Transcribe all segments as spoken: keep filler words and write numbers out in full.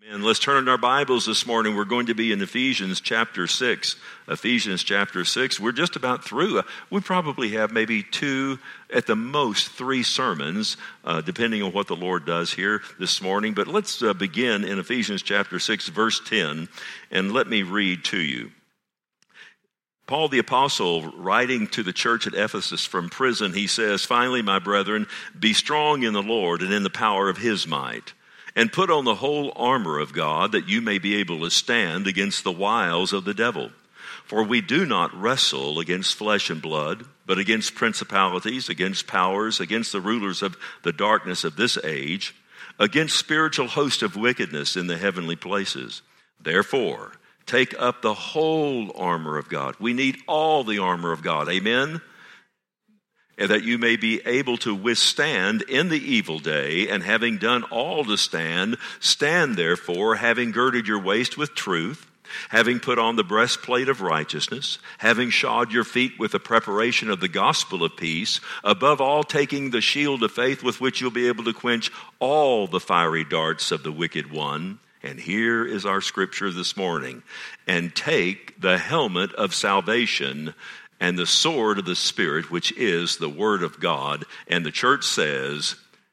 And let's turn in our Bibles this morning. We're going to be in Ephesians chapter six. Ephesians chapter six. We're just about through. We probably have maybe two, at the most three sermons, uh, depending on what the Lord does here this morning. But let's uh, begin in Ephesians chapter six, verse ten, and let me read to you. Paul the apostle, writing to the church at Ephesus from prison, he says, "Finally, my brethren, be strong in the Lord and in the power of his might. And put on the whole armor of God, that you may be able to stand against the wiles of the devil. For we do not wrestle against flesh and blood, but against principalities, against powers, against the rulers of the darkness of this age, against spiritual hosts of wickedness in the heavenly places. Therefore, take up the whole armor of God." We need all the armor of God. Amen? "And that you may be able to withstand in the evil day, and having done all to stand, stand therefore, having girded your waist with truth, having put on the breastplate of righteousness, having shod your feet with the preparation of the gospel of peace, above all taking the shield of faith with which you'll be able to quench all the fiery darts of the wicked one." And here is our scripture this morning. "And take the helmet of salvation and the sword of the Spirit, which is the word of God." And the church says,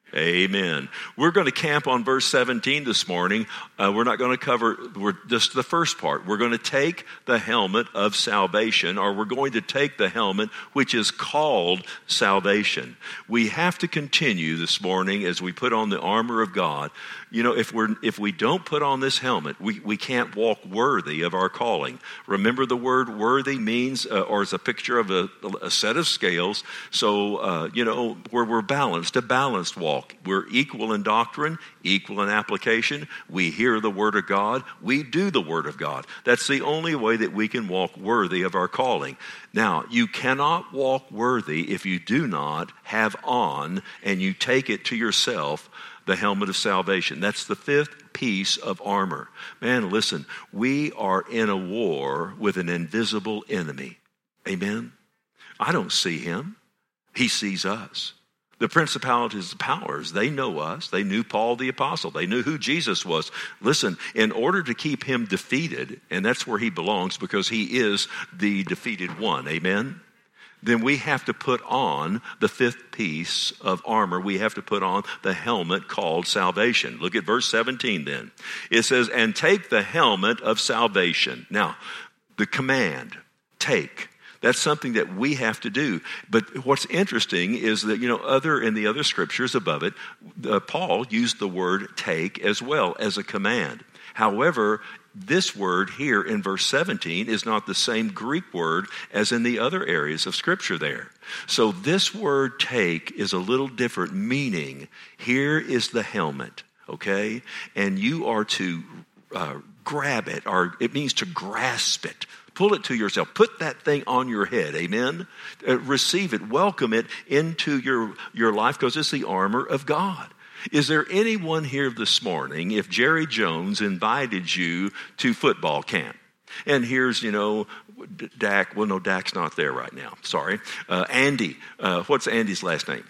amen. We're going to camp on verse seventeen this morning. Uh, we're not going to cover we're just the first part. We're going to take the helmet of salvation, or we're going to take the helmet which is called salvation. We have to continue this morning as we put on the armor of God. You know, if we're if we don't put on this helmet, we, we can't walk worthy of our calling. Remember, the word worthy means, uh, or is a picture of a, a set of scales. So, uh, you know, where we're balanced, a balanced walk. We're equal in doctrine, equal in application. We hear the word of God. We do the word of God. That's the only way that we can walk worthy of our calling. Now, you cannot walk worthy if you do not have on, and you take it to yourself, the helmet of salvation. That's the fifth piece of armor. Man, listen, we are in a war with an invisible enemy. Amen? I don't see him. He sees us. The principalities and powers, they know us. They knew Paul the apostle. They knew who Jesus was. Listen, in order to keep him defeated, and that's where he belongs because he is the defeated one. Amen? Then we have to put on the fifth piece of armor. We have to put on the helmet called salvation. Look at verse seventeen then. It says, "And take the helmet of salvation." Now, the command, take. That's something that we have to do. But what's interesting is that, you know, other in the other scriptures above it, uh, Paul used the word take as well as a command. However, this word here in verse seventeen is not the same Greek word as in the other areas of Scripture there. So this word take is a little different, meaning here is the helmet, okay? And you are to uh, grab it, or it means to grasp it. Pull it to yourself. Put that thing on your head, amen? Uh, receive it, welcome it into your, your life because it's the armor of God. Is there anyone here this morning, if Jerry Jones invited you to football camp, and here's, you know, Dak, well, no, Dak's not there right now, sorry. Uh, Andy, uh, what's Andy's last name?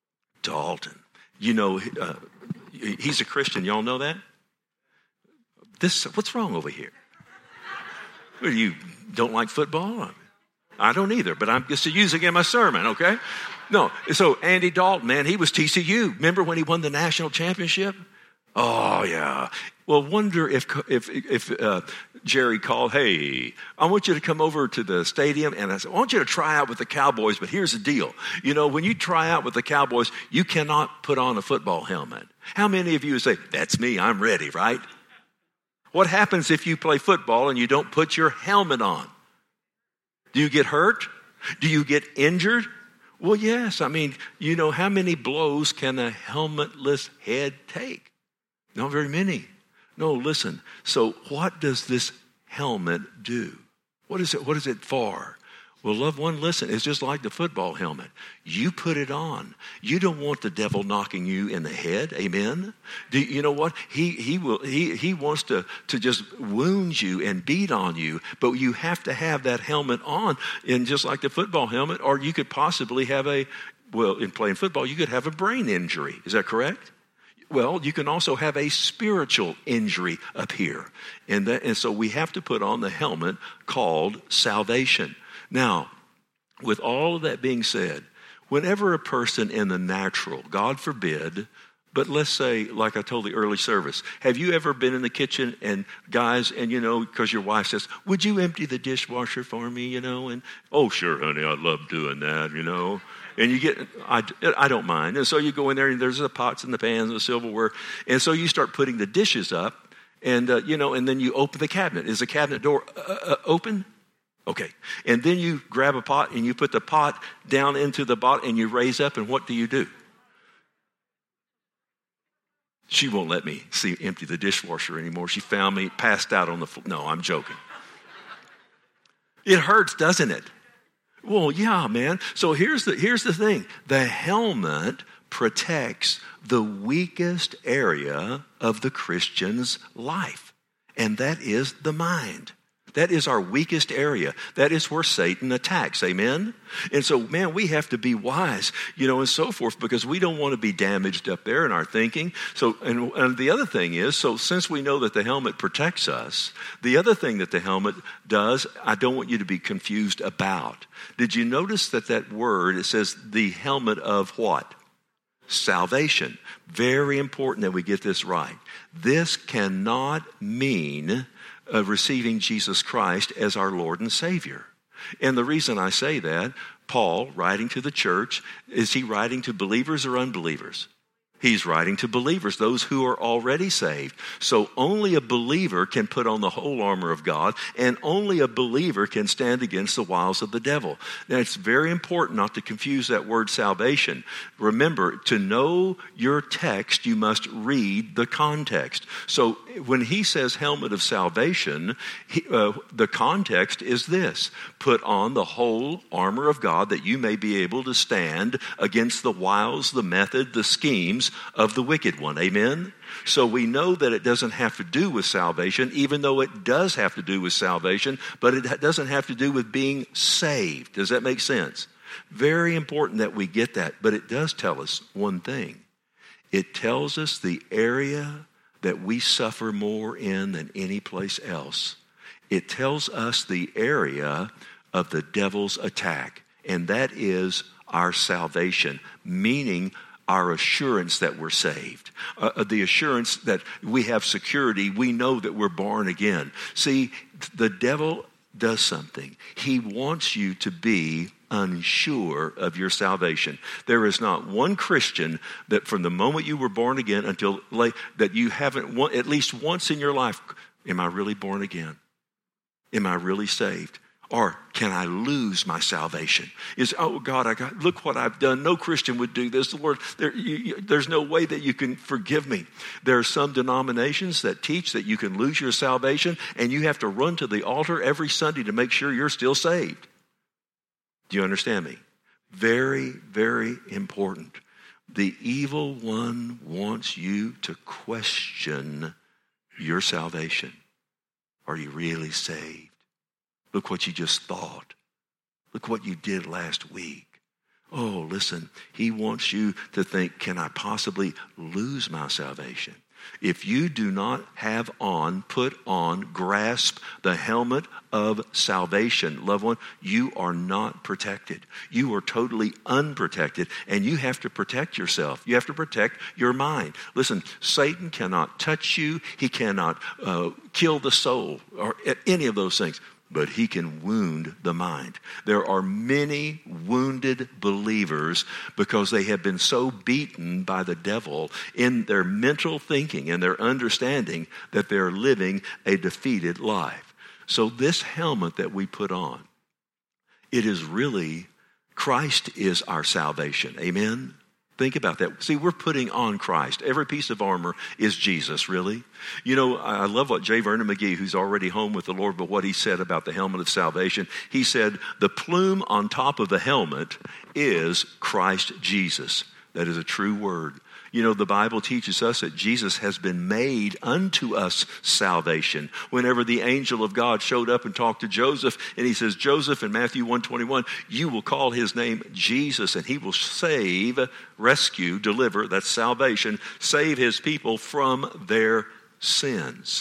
Dalton. You know, uh, he's a Christian, y'all know that? This, what's wrong over here? Well, you don't like football? I don't either, but I'm just using it in my sermon, okay? No, so Andy Dalton, man, he was T C U. Remember when he won the national championship? Oh, yeah. Well, wonder if if if uh, Jerry called, "Hey, I want you to come over to the stadium," and I said, "I want you to try out with the Cowboys, but here's the deal. You know, when you try out with the Cowboys, you cannot put on a football helmet." How many of you say, "That's me, I'm ready," right? What happens if you play football and you don't put your helmet on? Do you get hurt? Do you get injured? Well, yes. I mean, you know, how many blows can a helmetless head take? Not very many. No, listen. So what does this helmet do? What is it? What is it for? Well, loved one, listen, it's just like the football helmet. You put it on. You don't want the devil knocking you in the head. Amen. Do you know what? He he will he he wants to, to just wound you and beat on you, but you have to have that helmet on, and just like the football helmet, or you could possibly have a well, in playing football, you could have a brain injury. Is that correct? well, you can also have a spiritual injury up here. And, that, and so we have to put on the helmet called salvation. Now, with all of that being said, whenever a person in the natural, God forbid, but let's say, like I told the early service, have you ever been in the kitchen and guys, and you know, because your wife says, would you empty the dishwasher for me, you know? And, oh, sure, honey, I love doing that, you know? And you get, I, I don't mind. And so you go in there and there's the pots and the pans and the silverware. And so you start putting the dishes up and, uh, you know, and then you open the cabinet. Is the cabinet door uh, uh, open? Okay. And then you grab a pot and you put the pot down into the bottom and you raise up, and what do you do? She won't let me see empty the dishwasher anymore. She found me passed out on the floor. No, I'm joking. It hurts, doesn't it? Well, yeah, man. So here's the here's the thing. The helmet protects the weakest area of the Christian's life, and that is the mind. That is our weakest area. That is where Satan attacks. Amen? And so, man, we have to be wise, you know, and so forth, because we don't want to be damaged up there in our thinking. So, and, and the other thing is, so since we know that the helmet protects us, the other thing that the helmet does, I don't want you to be confused about. Did you notice that that word, it says the helmet of what? Salvation. Very important that we get this right. This cannot mean of receiving Jesus Christ as our Lord and Savior. And the reason I say that, Paul, writing to the church, is he writing to believers or unbelievers? He's writing to believers, those who are already saved. So only a believer can put on the whole armor of God, and only a believer can stand against the wiles of the devil. Now, it's very important not to confuse that word salvation. Remember, to know your text, you must read the context. So when he says helmet of salvation, he, uh, the context is this: put on the whole armor of God that you may be able to stand against the wiles, the method, the schemes of the wicked one. Amen? So we know that it doesn't have to do with salvation, even though it does have to do with salvation, but it doesn't have to do with being saved. Does that make sense? Very important that we get that, but it does tell us one thing. It tells us the area that we suffer more in than any place else. It tells us the area of the devil's attack, and that is our salvation, meaning our assurance that we're saved, uh, the assurance that we have security. We know that we're born again. See, the devil does something. He wants you to be unsure of your salvation. There is not one Christian that from the moment you were born again until late, that you haven't, at least once in your life, am I really born again? Am I really saved? Or can I lose my salvation? Is, oh God, I got, look what I've done. No Christian would do this. The Lord, there, you, you, there's no way that you can forgive me. There are some denominations that teach that you can lose your salvation and you have to run to the altar every Sunday to make sure you're still saved. Do you understand me? Very, very important. The evil one wants you to question your salvation. Are you really saved? Look what you just thought. Look what you did last week. Oh, listen, he wants you to think, can I possibly lose my salvation? If you do not have on, put on, grasp the helmet of salvation, loved one, you are not protected. You are totally unprotected, and you have to protect yourself. You have to protect your mind. Listen, Satan cannot touch you. He cannot uh, kill the soul or any of those things. But he can wound the mind. There are many wounded believers because they have been so beaten by the devil in their mental thinking and their understanding that they're living a defeated life. So this helmet that we put on, it is really, Christ is our salvation. Amen? Think about that. See, we're putting on Christ. Every piece of armor is Jesus, really. You know, I love what J. Vernon McGee, who's already home with the Lord, but what he said about the helmet of salvation. He said, the plume on top of the helmet is Christ Jesus. That is a true word. You You know, the Bible teaches us that Jesus has been made unto us salvation. Whenever the angel of God showed up and talked to Joseph, and he says, Joseph, in Matthew one twenty-one, you will call his name Jesus, and he will save, rescue, deliver, that's salvation, save his people from their sins.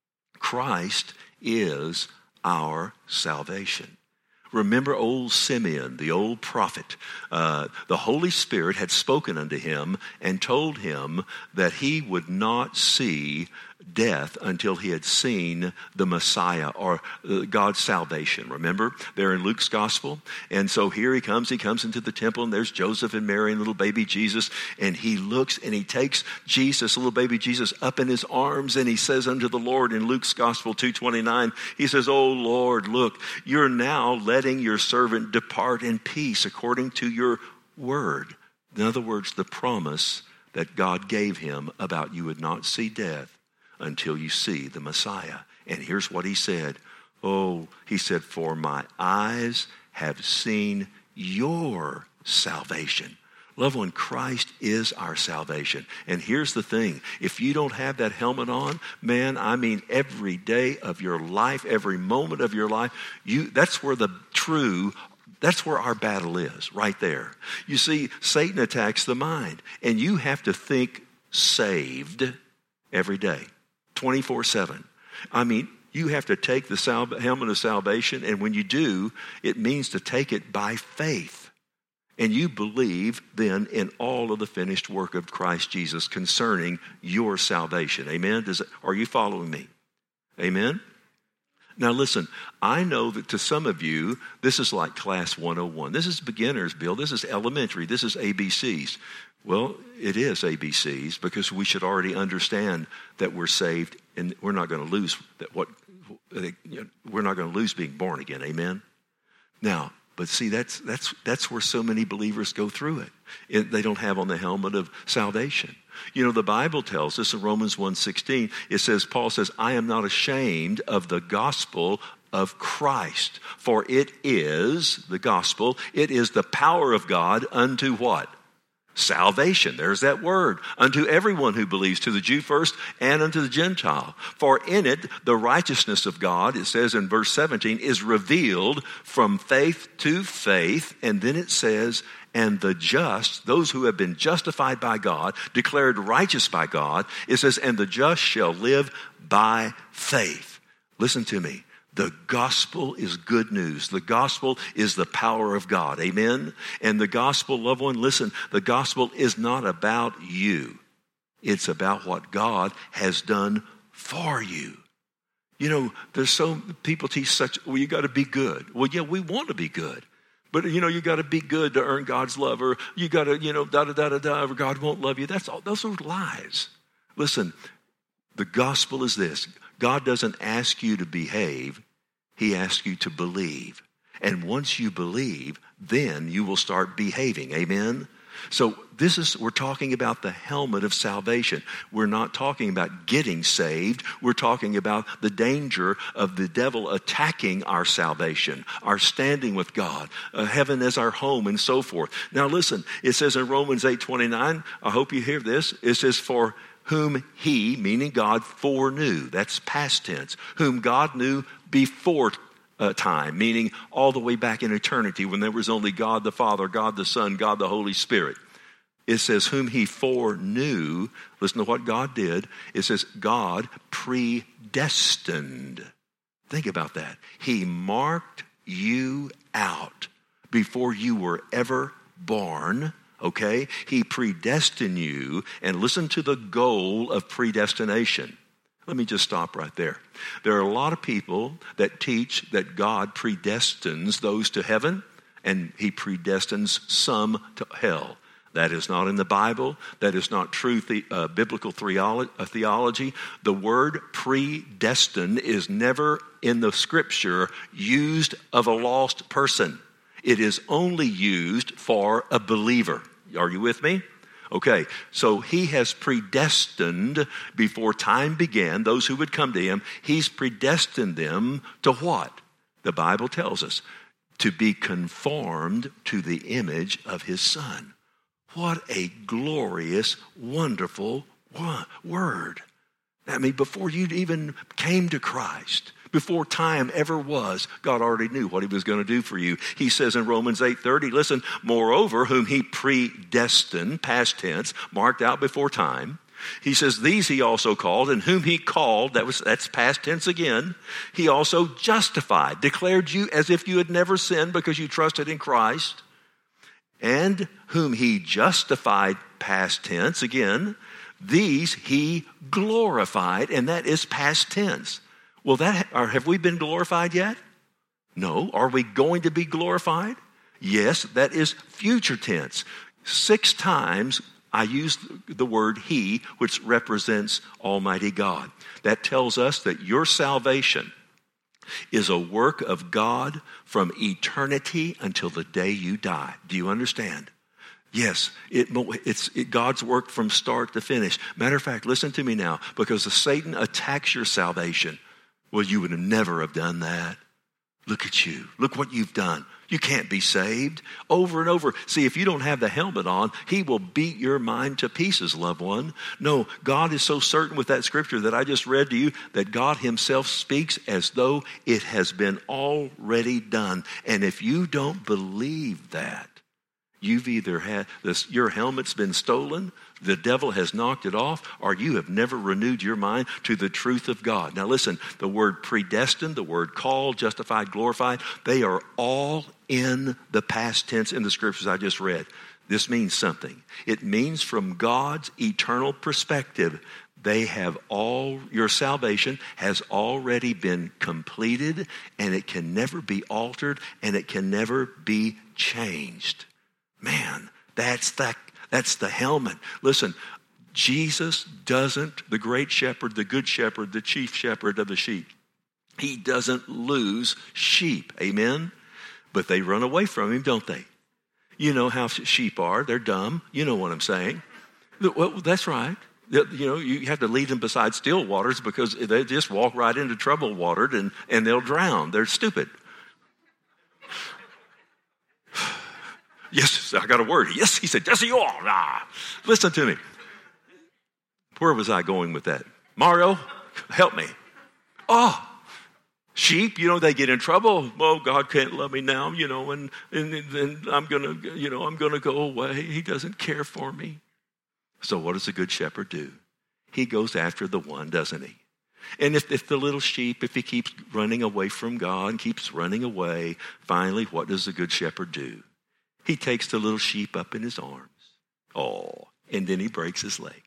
Christ is our salvation. Remember old Simeon, the old prophet. Uh, the Holy Spirit had spoken unto him and told him that he would not see death until he had seen the Messiah, or God's salvation. Remember, they're in Luke's gospel. And so here he comes, he comes into the temple, and there's Joseph and Mary and little baby Jesus. And he looks and he takes Jesus, little baby Jesus, up in his arms, and he says unto the Lord in Luke's gospel two twenty-nine, he says, oh Lord, look, you're now letting your servant depart in peace according to your word. In other words, the promise that God gave him about you would not see death until you see the Messiah. And here's what he said. Oh, he said, for my eyes have seen your salvation. Loved one, Christ is our salvation. And here's the thing. If you don't have that helmet on, man, I mean, every day of your life, every moment of your life, you that's where the true That's where our battle is, right there. You see, Satan attacks the mind, and you have to think saved every day, twenty-four seven. I mean, you have to take the sal- helmet of salvation, and when you do, it means to take it by faith. And you believe then in all of the finished work of Christ Jesus concerning your salvation. Amen? Does it, are you following me? Amen? Now listen, I know that to some of you, this is like class one oh one. This is beginners, Bill. This is elementary. This is A B Cs. Well, it is A B Cs because we should already understand that we're saved and we're not going to lose that. What you know, we're not going to lose being born again. Amen. Now, but see, that's that's that's where so many believers go through it. it. They don't have on the helmet of salvation. You know, the Bible tells us in Romans one sixteen, it says, Paul says, I am not ashamed of the gospel of Christ, for it is, the gospel, it is the power of God unto what? Salvation. There's that word. Unto everyone who believes, to the Jew first and unto the Gentile. For in it, the righteousness of God, it says in verse seventeen, is revealed from faith to faith. And then it says, and the just, those who have been justified by God, declared righteous by God, it says, and the just shall live by faith. Listen to me. The gospel is good news. The gospel is the power of God. Amen? And the gospel, loved one, listen, the gospel is not about you. It's about what God has done for you. You know, there's so, people teach such, well, you got to be good. Well, yeah, we want to be good. But, you know, you got to be good to earn God's love, or you got to, you know, da-da-da-da-da, or God won't love you. That's all. Those are lies. Listen, the gospel is this. God doesn't ask you to behave. He asks you to believe. And once you believe, then you will start behaving. Amen? So this is, we're talking about the helmet of salvation. We're not talking about getting saved. We're talking about the danger of the devil attacking our salvation, our standing with God, uh, heaven as our home, and so forth. Now listen, it says in Romans eight twenty-nine, I hope you hear this. It says, for whom he, meaning God, foreknew. That's past tense. Whom God knew before Uh, time, meaning all the way back in eternity when there was only God the Father, God the Son, God the Holy Spirit. It says, whom he foreknew. Listen to what God did. It says, God predestined. Think about that. He marked you out before you were ever born. Okay? He predestined you, and listen to the goal of predestination. Let me just stop right there. There are a lot of people that teach that God predestines those to heaven and he predestines some to hell. That is not in the Bible. That is not true the, uh, biblical theology. The word predestined is never in the scripture used of a lost person. It is only used for a believer. Are you with me? Okay, so he has predestined before time began those who would come to him. He's predestined them to what? The Bible tells us, to be conformed to the image of his Son. What a glorious, wonderful word. I mean, before you even came to Christ, before time ever was, God already knew what he was going to do for you. He says in Romans eight thirty, listen, moreover, whom he predestined, past tense, marked out before time. He says, these he also called, and whom he called, that was that's past tense again, he also justified, declared you as if you had never sinned because you trusted in Christ. And whom he justified, past tense again, these he glorified, and that is past tense. Well, that or have we been glorified yet? No. Are we going to be glorified? Yes, that is future tense. Six times I use the word he, which represents Almighty God. That tells us that your salvation is a work of God from eternity until the day you die. Do you understand? Yes, it, it's it, God's work from start to finish. Matter of fact, listen to me now, because if Satan attacks your salvation, well, you would have never have done that. Look at you. Look what you've done. You can't be saved. Over and over. See, if you don't have the helmet on, he will beat your mind to pieces, loved one. No, God is so certain with that scripture that I just read to you that God himself speaks as though it has been already done. And if you don't believe that, you've either had this, your helmet's been stolen, the devil has knocked it off, or you have never renewed your mind to the truth of God. Now listen, the word predestined, the word called, justified, glorified, they are all in the past tense in the scriptures I just read. This means something. It means from God's eternal perspective, they have all, your salvation has already been completed, and it can never be altered, and it can never be changed. Man, that's the, that's the helmet. Listen, Jesus doesn't, the great shepherd, the good shepherd, the chief shepherd of the sheep, he doesn't lose sheep. Amen? But they run away from him, don't they? You know how sheep are. They're dumb. You know what I'm saying. Well, that's right. You know, you have to lead them beside still waters because they just walk right into troubled water and, and they'll drown. They're stupid. Yes, I got a word. Yes, he said, yes, you are. Ah, listen to me. Where was I going with that? Mario, help me. Oh, sheep, you know, they get in trouble. Oh, God can't love me now, you know, and and then I'm going to, you know, I'm going to go away. He doesn't care for me. So what does a good shepherd do? He goes after the one, doesn't he? And if, if the little sheep, if he keeps running away from God and keeps running away, finally, what does the good shepherd do? He takes the little sheep up in his arms. Oh, and then he breaks his leg.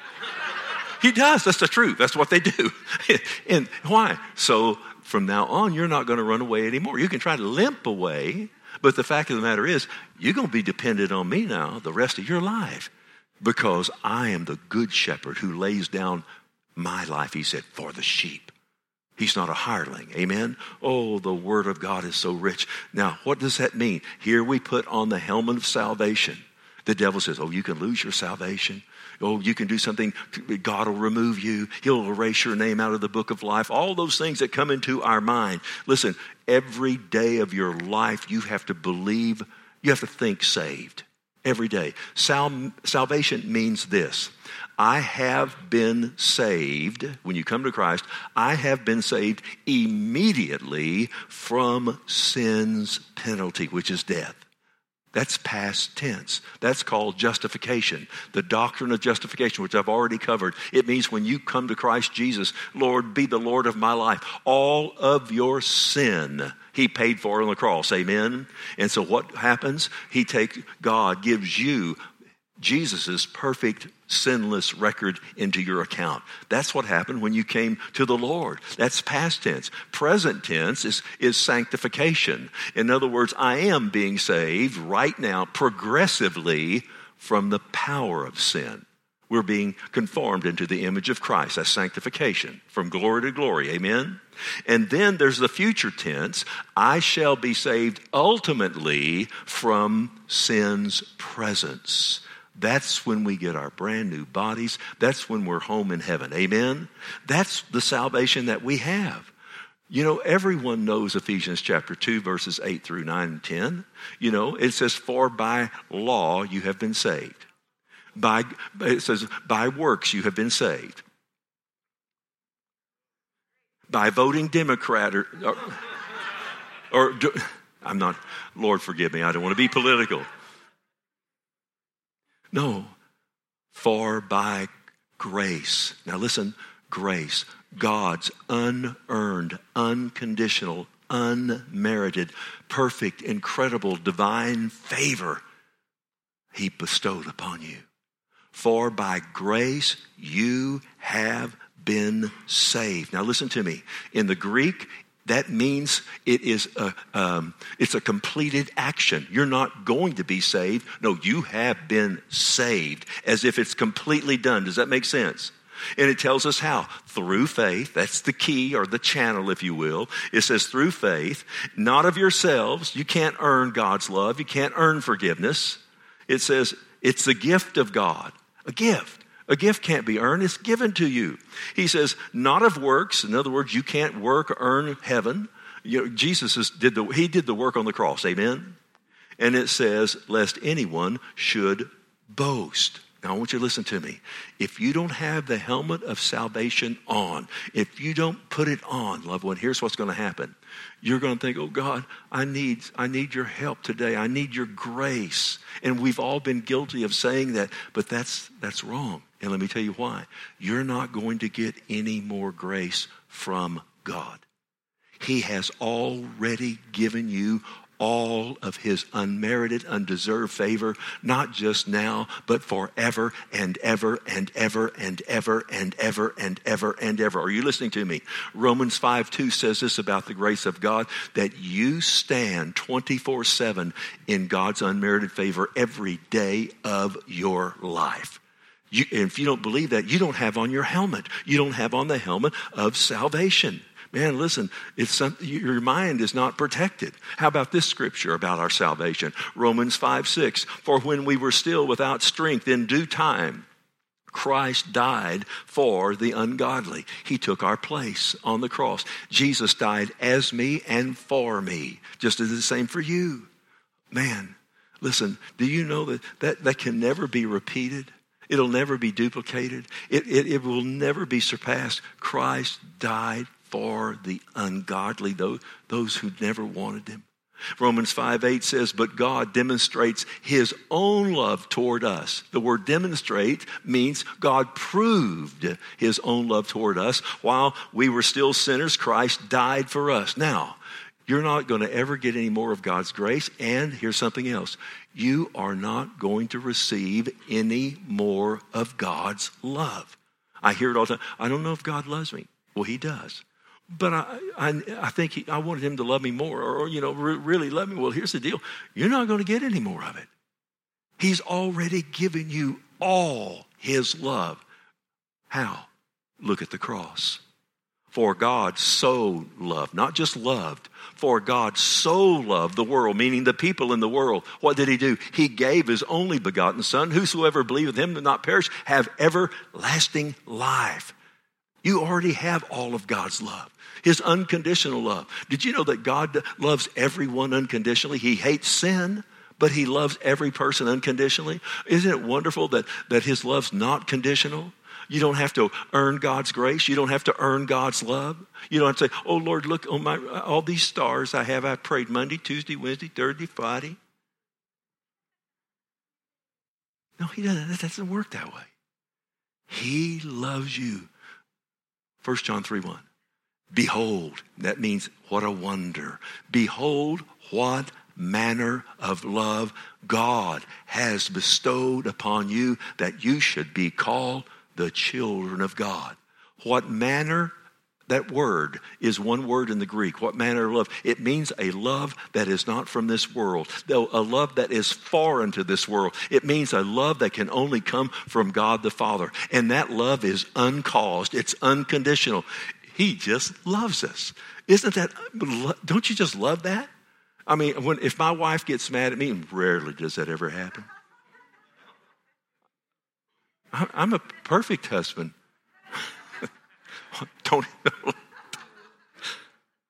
He does. That's the truth. That's what they do. And why? So from now on, you're not going to run away anymore. You can try to limp away, but the fact of the matter is, you're going to be dependent on me now the rest of your life because I am the good shepherd who lays down my life, he said, for the sheep. He's not a hireling. Amen? Oh, the word of God is so rich. Now, what does that mean? Here we put on the helmet of salvation. The devil says, oh, you can lose your salvation. Oh, you can do something. God will remove you. He'll erase your name out of the book of life. All those things that come into our mind. Listen, every day of your life, you have to believe, you have to think saved. Every day. Sal- salvation means this. I have been saved, when you come to Christ, I have been saved immediately from sin's penalty, which is death. That's past tense. That's called justification. The doctrine of justification, which I've already covered. It means when you come to Christ Jesus, Lord, be the Lord of my life. All of your sin, he paid for on the cross. Amen? And so what happens? He takes, God gives you Jesus' perfect, sinless record into your account. That's what happened when you came to the Lord. That's past tense. Present tense is, is sanctification. In other words, I am being saved right now progressively from the power of sin. We're being conformed into the image of Christ. That's sanctification, from glory to glory. Amen? And then there's the future tense. I shall be saved ultimately from sin's presence. That's when we get our brand new bodies. That's when we're home in heaven. Amen? That's the salvation that we have. You know, everyone knows Ephesians chapter two, verses eight through nine and ten. You know, it says, for by law you have been saved. By, it says, by works you have been saved. By voting Democrat or, or, or I'm not, Lord forgive me, I don't want to be political. No, for by grace. Now listen, grace. God's unearned, unconditional, unmerited, perfect, incredible, divine favor he bestowed upon you. For by grace you have been saved. Now listen to me. In the Greek, that means it is a, um, it's a completed action. You're not going to be saved. No, you have been saved, as if it's completely done. Does that make sense? And it tells us how. Through faith. That's the key, or the channel, if you will. It says through faith, not of yourselves. You can't earn God's love. You can't earn forgiveness. It says it's the gift of God. A gift. A gift can't be earned. It's given to you. He says, not of works. In other words, you can't work or earn heaven. You know, Jesus is, did the, he did the work on the cross. Amen? And it says, lest anyone should boast. Now, I want you to listen to me. If you don't have the helmet of salvation on, if you don't put it on, loved one, here's what's going to happen. You're going to think, oh, God, I need, I need your help today. I need your grace. And we've all been guilty of saying that, but that's, that's wrong. And let me tell you why. You're not going to get any more grace from God. He has already given you all of his unmerited, undeserved favor, not just now, but forever and ever and ever and ever and ever and ever and ever. Are you listening to me? Romans five two says this about the grace of God, that you stand twenty-four seven in God's unmerited favor every day of your life. You, if you don't believe that, you don't have on your helmet. You don't have on the helmet of salvation. Man, listen, it's some, your mind is not protected. How about this scripture about our salvation? Romans five six, for when we were still without strength, in due time, Christ died for the ungodly. He took our place on the cross. Jesus died as me and for me, just as the same for you. Man, listen, do you know that that, that can never be repeated? It'll never be duplicated. It, it, it will never be surpassed. Christ died for the ungodly, those, those who never wanted him. Romans five eight says, but God demonstrates his own love toward us. The word demonstrate means God proved his own love toward us. While we were still sinners, Christ died for us. Now, you're not going to ever get any more of God's grace. And here's something else. You are not going to receive any more of God's love. I hear it all the time. I don't know if God loves me. Well, he does. But I, I, I think he, I wanted him to love me more, or, or you know, re- really love me. Well, here's the deal. You're not going to get any more of it. He's already given you all his love. How? Look at the cross. For God so loved, not just loved, for God so loved the world, meaning the people in the world. What did he do? He gave his only begotten son. Whosoever believeth him will not perish, have everlasting life. You already have all of God's love, his unconditional love. Did you know that God loves everyone unconditionally? He hates sin, but he loves every person unconditionally. Isn't it wonderful that, that his love's not conditional? You don't have to earn God's grace. You don't have to earn God's love. You don't have to say, oh, Lord, look, on my all these stars I have. I prayed Monday, Tuesday, Wednesday, Thursday, Friday. No, he doesn't. That doesn't work that way. He loves you. First John three one. Behold, that means what a wonder. Behold, what manner of love God has bestowed upon you, that you should be called the children of God. What manner, that word is one word in the Greek. What manner of love? It means a love that is not from this world, though a love that is foreign to this world. It means a love that can only come from God the Father. And that love is uncaused. It's unconditional. He just loves us. Isn't that, don't you just love that? I mean, when if my wife gets mad at me, and rarely does that ever happen. I'm a perfect husband. Don't.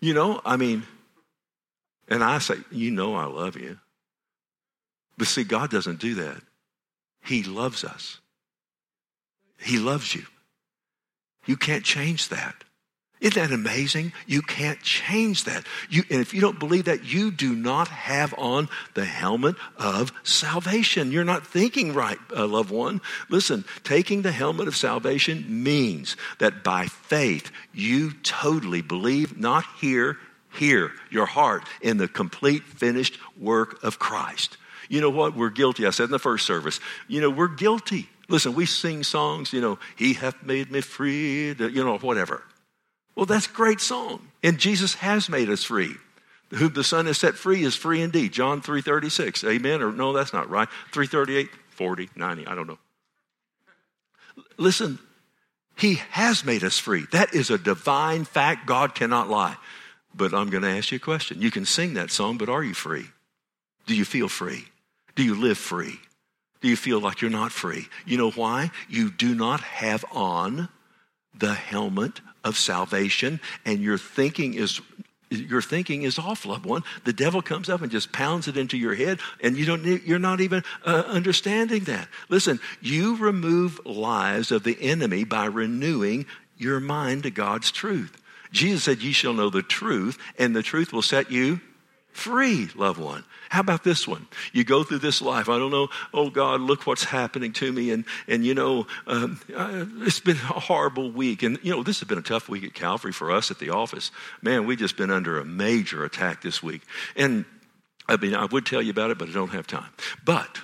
You know, I mean, and I say, you know I love you. But see, God doesn't do that. He loves us. He loves you. You can't change that. Isn't that amazing? You can't change that. You, and if you don't believe that, you do not have on the helmet of salvation. You're not thinking right, uh, loved one. Listen, taking the helmet of salvation means that by faith, you totally believe, not here, here, your heart, in the complete finished work of Christ. You know what? We're guilty. I said in the first service, you know, we're guilty. Listen, we sing songs, you know, he hath made me free, you know, whatever. Well, that's a great song. And Jesus has made us free. Whom the Son has set free is free indeed. John three thirty-six. Amen? Or no, that's not right. three thirty-eight, forty, ninety, I don't know. Listen, he has made us free. That is a divine fact. God cannot lie. But I'm going to ask you a question. You can sing that song, but are you free? Do you feel free? Do you live free? Do you feel like you're not free? You know why? You do not have on the helmet of salvation, and your thinking is your thinking is off, loved one. The devil comes up and just pounds it into your head, and you don't you're not even uh, understanding that. Listen, you remove lies of the enemy by renewing your mind to God's truth. Jesus said, "Ye shall know the truth, and the truth will set you free," loved one. How about this one? You go through this life. I don't know. Oh, God, look what's happening to me. And, and you know, um, uh, it's been a horrible week. And, you know, this has been a tough week at Calvary for us at the office. Man, we've just been under a major attack this week. And, I mean, I would tell you about it, but I don't have time. But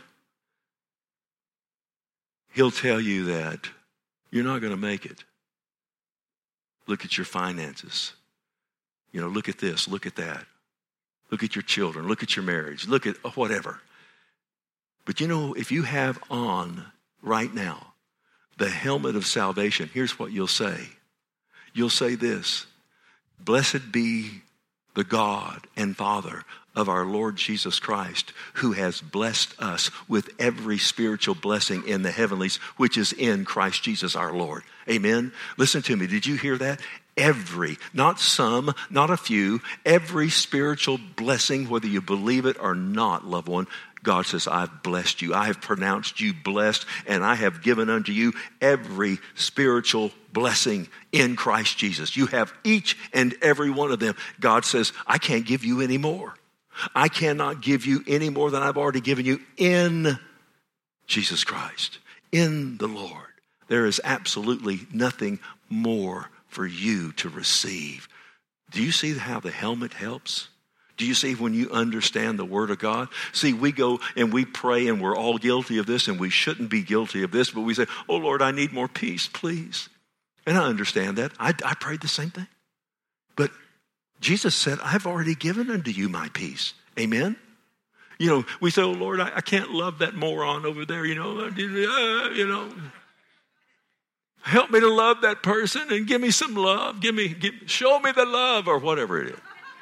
he'll tell you that you're not going to make it. Look at your finances. You know, look at this, look at that. Look at your children. Look at your marriage. Look at whatever. But you know, if you have on right now the helmet of salvation, here's what you'll say. You'll say this: "Blessed be the God and Father of our Lord Jesus Christ, who has blessed us with every spiritual blessing in the heavenlies, which is in Christ Jesus our Lord." Amen. Listen to me. Did you hear that? Every, not some, not a few, every spiritual blessing, whether you believe it or not, loved one, God says, "I've blessed you. I have pronounced you blessed, and I have given unto you every spiritual blessing in Christ Jesus." You have each and every one of them. God says, "I can't give you any more. I cannot give you any more than I've already given you in Jesus Christ, in the Lord." There is absolutely nothing more for you to receive. Do you see how the helmet helps? Do you see when you understand the Word of God? See, we go and we pray, and we're all guilty of this, and we shouldn't be guilty of this, but we say, "Oh, Lord, I need more peace, please." And I understand that. I, I prayed the same thing. But Jesus said, "I've already given unto you my peace." Amen? You know, we say, "Oh, Lord, I, I can't love that moron over there, you know, uh, you know. Help me to love that person and give me some love. Give me, give, show me the love," or whatever it is.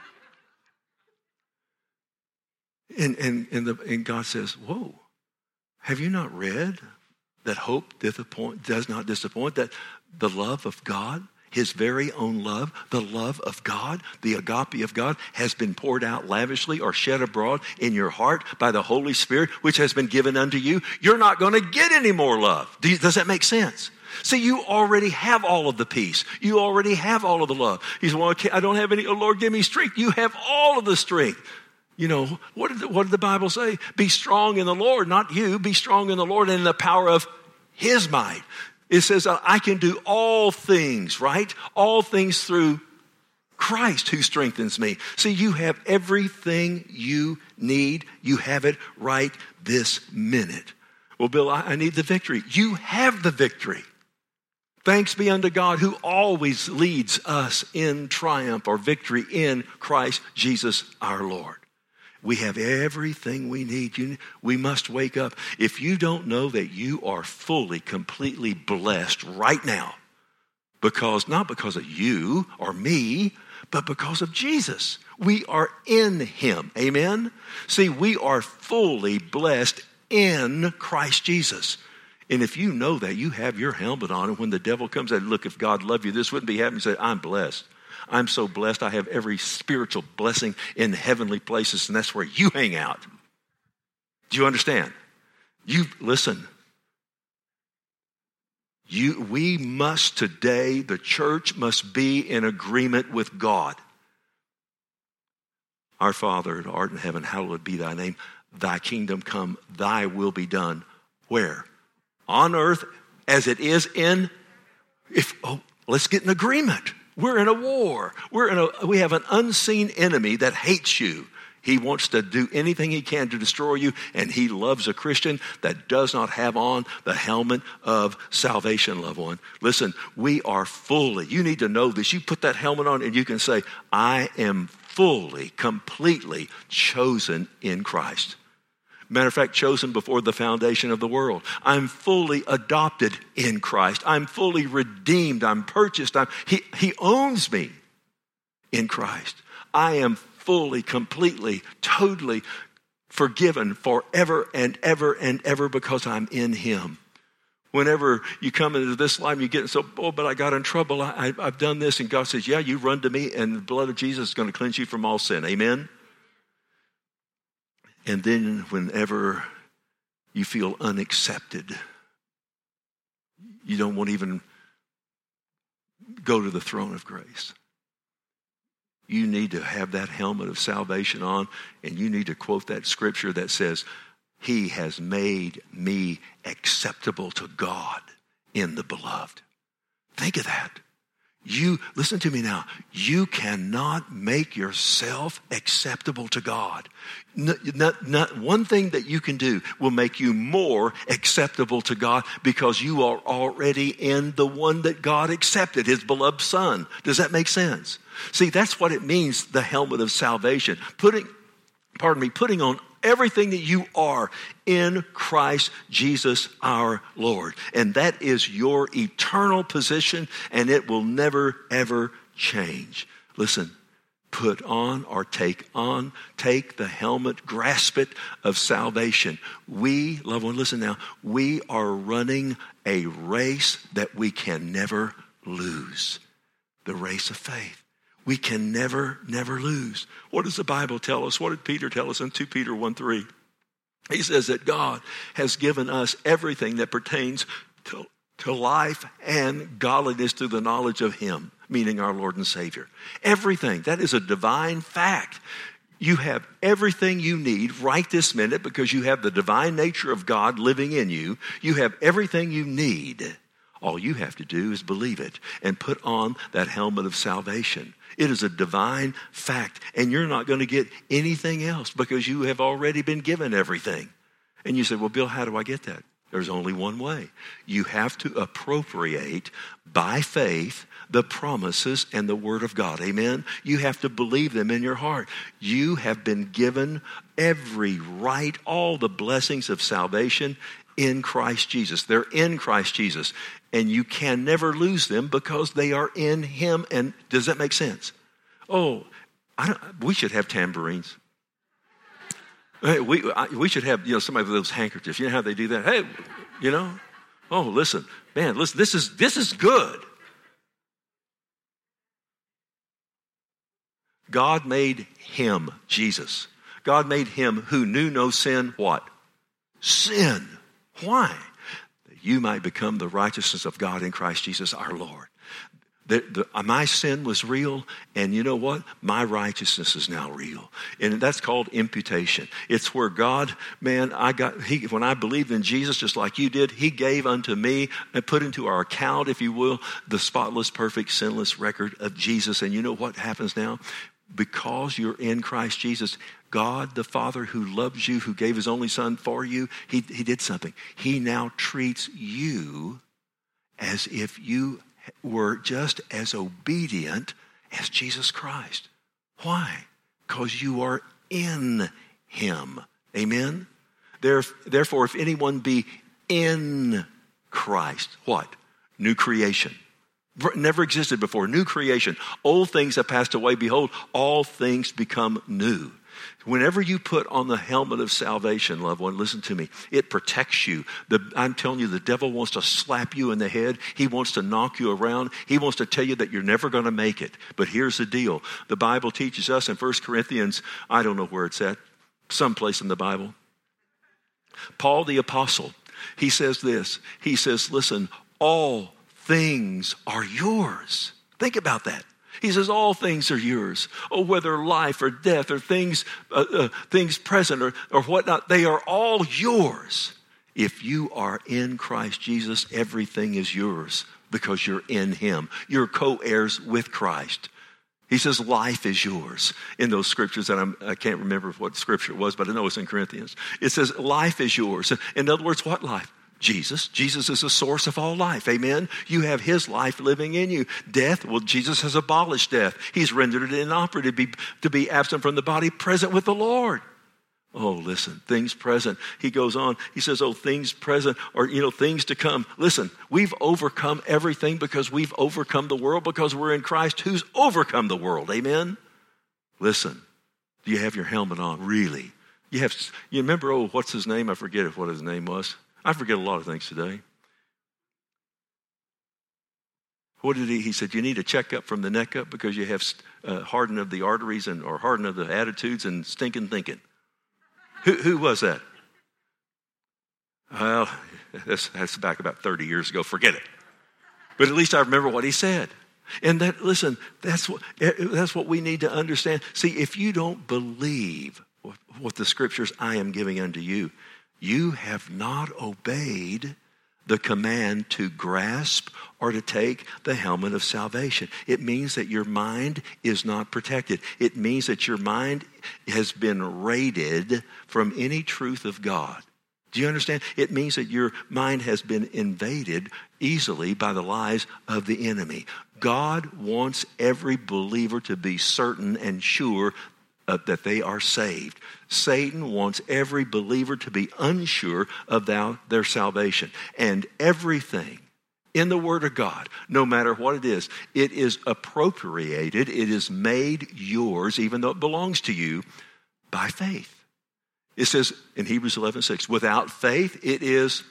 And, and, and, the, and God says, "Whoa, have you not read that hope does not disappoint, that the love of God, his very own love, the love of God, the agape of God, has been poured out lavishly or shed abroad in your heart by the Holy Spirit, which has been given unto you? You're not going to get any more love." Do you, does that make sense? See, you already have all of the peace. You already have all of the love. He said, "Well, I don't have any. Oh, Lord, give me strength." You have all of the strength. You know, what did, the, what did the Bible say? Be strong in the Lord, not you. Be strong in the Lord and in the power of his might. It says, I can do all things, right? All things through Christ who strengthens me. See, you have everything you need. You have it right this minute. "Well, Bill, I, I need the victory." You have the victory. Thanks be unto God who always leads us in triumph or victory in Christ Jesus our Lord. We have everything we need. You, we must wake up. If you don't know that you are fully, completely blessed right now, because not because of you or me, but because of Jesus. We are in him. Amen? See, we are fully blessed in Christ Jesus. And if you know that, you have your helmet on, and when the devil comes and look, if God loved you, this wouldn't be happening. Say, "I'm blessed. I'm so blessed. I have every spiritual blessing in heavenly places, and that's where you hang out. Do you understand? You, listen. You, we must today, the church must be in agreement with God. Our Father who art in heaven, hallowed be thy name. Thy kingdom come, thy will be done. Where? On earth as it is in, if, oh, let's get an agreement. We're in a war. We're in a, we have an unseen enemy that hates you. He wants to do anything he can to destroy you, and he loves a Christian that does not have on the helmet of salvation, loved one. Listen, we are fully, you need to know this. You put that helmet on and you can say, I am fully, completely chosen in Christ. Matter of fact, chosen before the foundation of the world. I'm fully adopted in Christ. I'm fully redeemed. I'm purchased. I'm, he, he owns me in Christ. I am fully, completely, totally forgiven forever and ever and ever because I'm in him. Whenever you come into this life and you get so, oh, but I got in trouble. I, I, I've done this. And God says, yeah, you run to me and the blood of Jesus is going to cleanse you from all sin. Amen? And then whenever you feel unaccepted, you don't want to even go to the throne of grace. You need to have that helmet of salvation on, and you need to quote that scripture that says, he has made me acceptable to God in the beloved. Think of that. You, listen to me now, you cannot make yourself acceptable to God. Not, not, not one thing that you can do will make you more acceptable to God because you are already in the one that God accepted, his beloved Son. Does that make sense? See, that's what it means, the helmet of salvation. Putting, pardon me, putting on everything that you are in Christ Jesus our Lord. And that is your eternal position, and it will never, ever change. Listen, put on or take on, take the helmet, grasp it of salvation. We, loved one, listen now, we are running a race that we can never lose. The race of faith. We can never, never lose. What does the Bible tell us? What did Peter tell us in two Peter one three? He says that God has given us everything that pertains to, to life and godliness through the knowledge of him, meaning our Lord and Savior. Everything. That is a divine fact. You have everything you need right this minute because you have the divine nature of God living in you. You have everything you need. All you have to do is believe it and put on that helmet of salvation. It is a divine fact, and you're not going to get anything else because you have already been given everything. And you say, well, Bill, how do I get that? There's only one way. You have to appropriate by faith the promises and the word of God. Amen? You have to believe them in your heart. You have been given every right, all the blessings of salvation in Christ Jesus. They're in Christ Jesus. And you can never lose them because they are in him. And does that make sense? Oh, I don't, we should have tambourines. We, I, we should have, you know, somebody with those handkerchiefs. You know how they do that? Hey, you know, oh, listen, man, listen, this is, this is good. God made him, Jesus. God made him who knew no sin, what? Sin. Why? That you might become the righteousness of God in Christ Jesus our Lord. The, the, my sin was real, and you know what? My righteousness is now real. And that's called imputation. It's where God, man, I got, he, when I believed in Jesus, just like you did, he gave unto me and put into our account, if you will, the spotless, perfect, sinless record of Jesus. And you know what happens now? Because you're in Christ Jesus, God the Father who loves you, who gave his only son for you, he, he did something. He now treats you as if you were just as obedient as Jesus Christ. Why? Because you are in him. Amen? There, therefore, if anyone be in Christ, what? New creation. Never existed before. New creation. Old things have passed away. Behold, all things become new. Whenever you put on the helmet of salvation, loved one, listen to me, it protects you. The, I'm telling you, the devil wants to slap you in the head. He wants to knock you around. He wants to tell you that you're never going to make it. But here's the deal. The Bible teaches us in First Corinthians, I don't know where it's at, someplace in the Bible. Paul the apostle, he says this. He says, listen, all things are yours. Think about that. He says, all things are yours. Oh, whether life or death or things uh, uh, things present or, or whatnot, they are all yours. If you are in Christ Jesus, everything is yours because you're in him. You're co-heirs with Christ. He says, life is yours. In those scriptures that I'm, I can't remember what scripture it was, but I know it's in Corinthians. It says, life is yours. In other words, what life? Jesus. Jesus is the source of all life. Amen. You have his life living in you. Death, well, Jesus has abolished death. He's rendered it inoperative to be, to be absent from the body, present with the Lord. Oh, listen, things present. He goes on. He says, oh, things present or, you know, things to come. Listen, we've overcome everything because we've overcome the world because we're in Christ who's overcome the world. Amen. Listen, do you have your helmet on? Really? You have, you remember, oh, what's his name? I forget what his name was. I forget a lot of things today. What did he? He said, you need a checkup from the neck up because you have uh, hardening of the arteries and or hardening of the attitudes and stinking thinking. Who, who was that? Well, that's, that's back about thirty years ago. Forget it. But at least I remember what he said. And that, listen, that's what, that's what we need to understand. See, if you don't believe what, what the scriptures I am giving unto you, you have not obeyed the command to grasp or to take the helmet of salvation. It means that your mind is not protected. It means that your mind has been raided from any truth of God. Do you understand? It means that your mind has been invaded easily by the lies of the enemy. God wants every believer to be certain and sure Uh, that they are saved. Satan wants every believer to be unsure of thou, their salvation. And everything in the Word of God, no matter what it is, it is appropriated, it is made yours, even though it belongs to you, by faith. It says in Hebrews eleven six, without faith it is,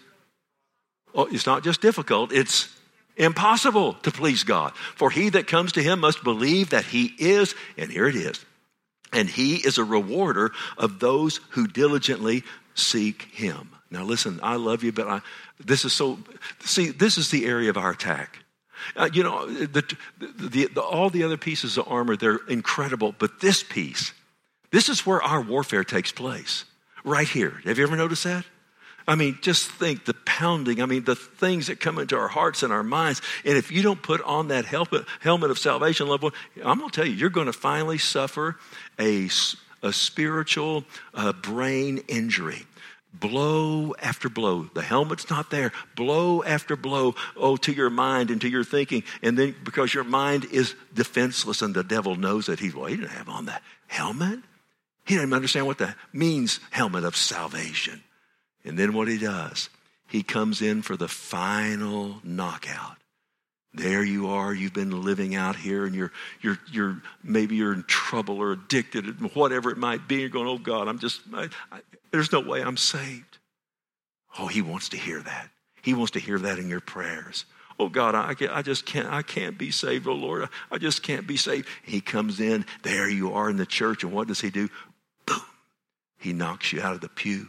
oh, it's not just difficult, it's impossible to please God. For he that comes to him must believe that he is, and here it is, and he is a rewarder of those who diligently seek him. Now listen, I love you, but I, this is so, see, this is the area of our attack. Uh, you know, the, the, the, all the other pieces of armor, they're incredible, but this piece, this is where our warfare takes place. Right here. Have you ever noticed that? I mean, just think the pounding, I mean, the things that come into our hearts and our minds. And if you don't put on that helmet, helmet of salvation, loved one, I'm going to tell you, you're going to finally suffer a, a spiritual uh, brain injury. Blow after blow. The helmet's not there. Blow after blow, oh, to your mind and to your thinking. And then because your mind is defenseless and the devil knows that, he's, well, he didn't have on the helmet. He didn't even understand what that means, helmet of salvation. And then what he does, he comes in for the final knockout. There you are, you've been living out here and you're, you're, you're, maybe you're in trouble or addicted, whatever it might be. You're going, oh God, I'm just, I, I, there's no way I'm saved. Oh, he wants to hear that. He wants to hear that in your prayers. Oh God, I, I just can't, I can't be saved. Oh Lord, I, I just can't be saved. He comes in, there you are in the church, and what does he do? Boom, he knocks you out of the pew.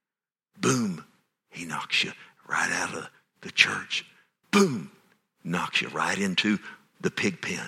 Boom, he knocks you right out of the church. Boom, knocks you right into the pig pen.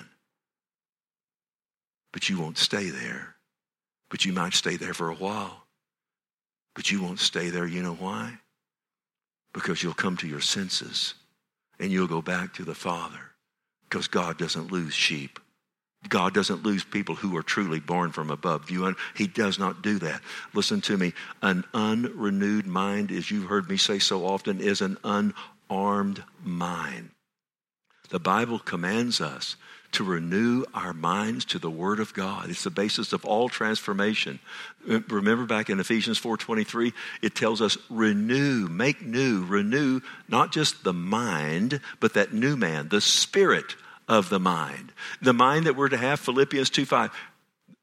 But you won't stay there. But you might stay there for a while. But you won't stay there. You know why? Because you'll come to your senses and you'll go back to the Father. Because God doesn't lose sheep. God doesn't lose people who are truly born from above. You, he does not do that. Listen to me. An unrenewed mind, as you've heard me say so often, is an unarmed mind. The Bible commands us to renew our minds to the Word of God. It's the basis of all transformation. Remember back in Ephesians four twenty-three, it tells us renew, make new, renew not just the mind, but that new man, the spirit of the mind. The mind that we're to have, Philippians two five.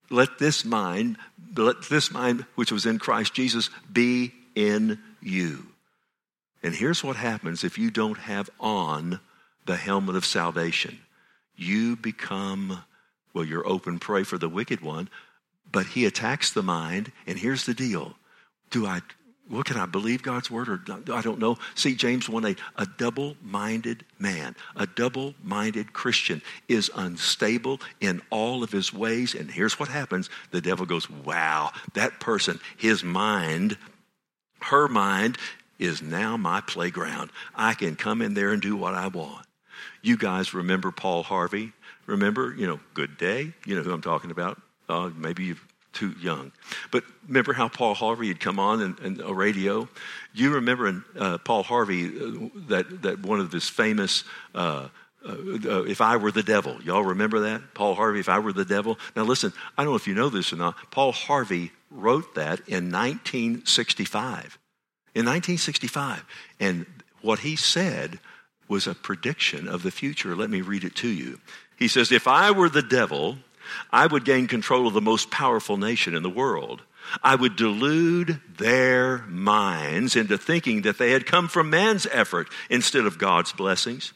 let this mind, let this mind which was in Christ Jesus be in you. And here's what happens if you don't have on the helmet of salvation. You become, well, you're open prey for the wicked one, but he attacks the mind. And here's the deal. Do I, what can I believe God's word or I don't know? See, James one eight, a double-minded man, a double-minded Christian is unstable in all of his ways. And here's what happens. The devil goes, wow, that person, his mind, her mind is now my playground. I can come in there and do what I want. You guys remember Paul Harvey? Remember, you know, Good Day? You know who I'm talking about? Uh, maybe you're too young. But remember how Paul Harvey had come on in, in a radio? You remember in, uh, Paul Harvey, uh, that, that one of his famous, uh, uh, uh, If I Were the Devil. Y'all remember that? Paul Harvey, If I Were the Devil. Now listen, I don't know if you know this or not. Paul Harvey wrote that in nineteen sixty-five. In nineteen sixty-five. And what he said was a prediction of the future. Let me read it to you. He says, if I were the devil, I would gain control of the most powerful nation in the world. I would delude their minds into thinking that they had come from man's effort instead of God's blessings.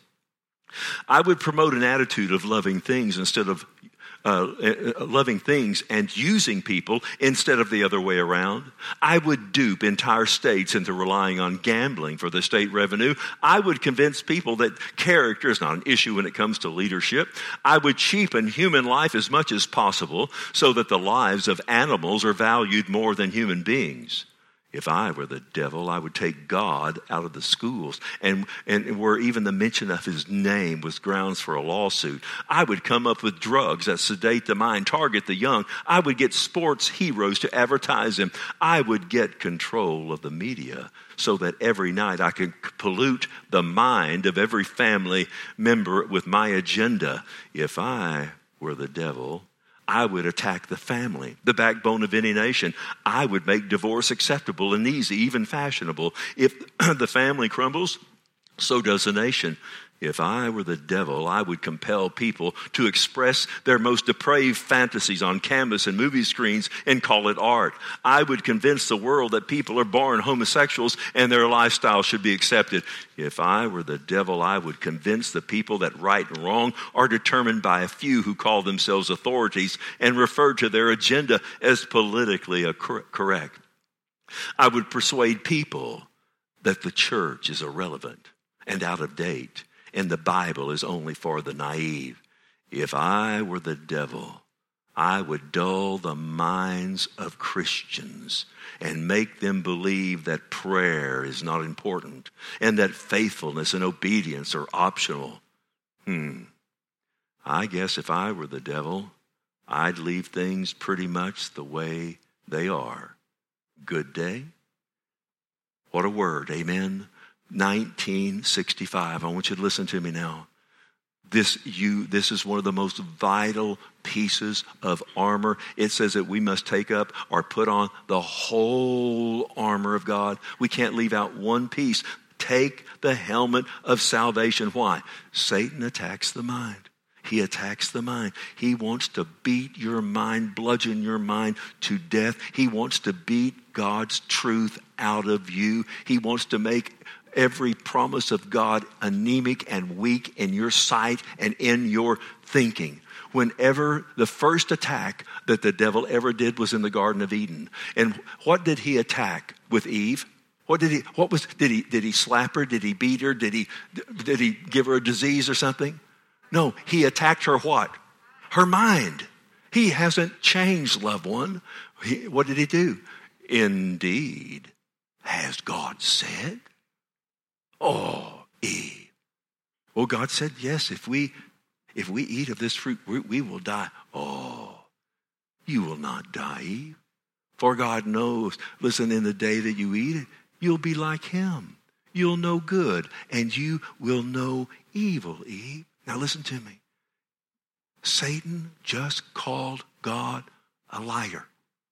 I would promote an attitude of loving things instead of Uh, loving things and using people instead of the other way around. I would dupe entire states into relying on gambling for the state revenue. I would convince people that character is not an issue when it comes to leadership. I would cheapen human life as much as possible so that the lives of animals are valued more than human beings. If I were the devil, I would take God out of the schools, and, and where even the mention of his name was grounds for a lawsuit. I would come up with drugs that sedate the mind, target the young. I would get sports heroes to advertise them. I would get control of the media so that every night I could pollute the mind of every family member with my agenda. If I were the devil, I would attack the family, the backbone of any nation. I would make divorce acceptable and easy, even fashionable. If the family crumbles, so does the nation. If I were the devil, I would compel people to express their most depraved fantasies on canvas and movie screens and call it art. I would convince the world that people are born homosexuals and their lifestyle should be accepted. If I were the devil, I would convince the people that right and wrong are determined by a few who call themselves authorities and refer to their agenda as politically correct. I would persuade people that the church is irrelevant and out of date, and the Bible is only for the naive. If I were the devil, I would dull the minds of Christians and make them believe that prayer is not important and that faithfulness and obedience are optional. Hmm. I guess if I were the devil, I'd leave things pretty much the way they are. Good Day. What a word, amen. nineteen sixty-five. I want you to listen to me now. This you this is one of the most vital pieces of armor. It says that we must take up or put on the whole armor of God. We can't leave out one piece. Take the helmet of salvation. Why? Satan attacks the mind. He attacks the mind. He wants to beat your mind, bludgeon your mind to death. He wants to beat God's truth out of you. He wants to make every promise of God anemic and weak in your sight and in your thinking. Whenever the first attack that the devil ever did was in the Garden of Eden. And what did he attack with Eve? What did he, what was, did he, did he slap her? Did he beat her? Did he, did he give her a disease or something? No, he attacked her what? Her mind. He hasn't changed, loved one. He, what did he do? Indeed, has God said? Oh, Eve. Well, God said, yes, if we if we eat of this fruit, we, we will die. Oh, you will not die, Eve. For God knows, listen, in the day that you eat it, you'll be like him. You'll know good, and you will know evil, Eve. Now listen to me. Satan just called God a liar.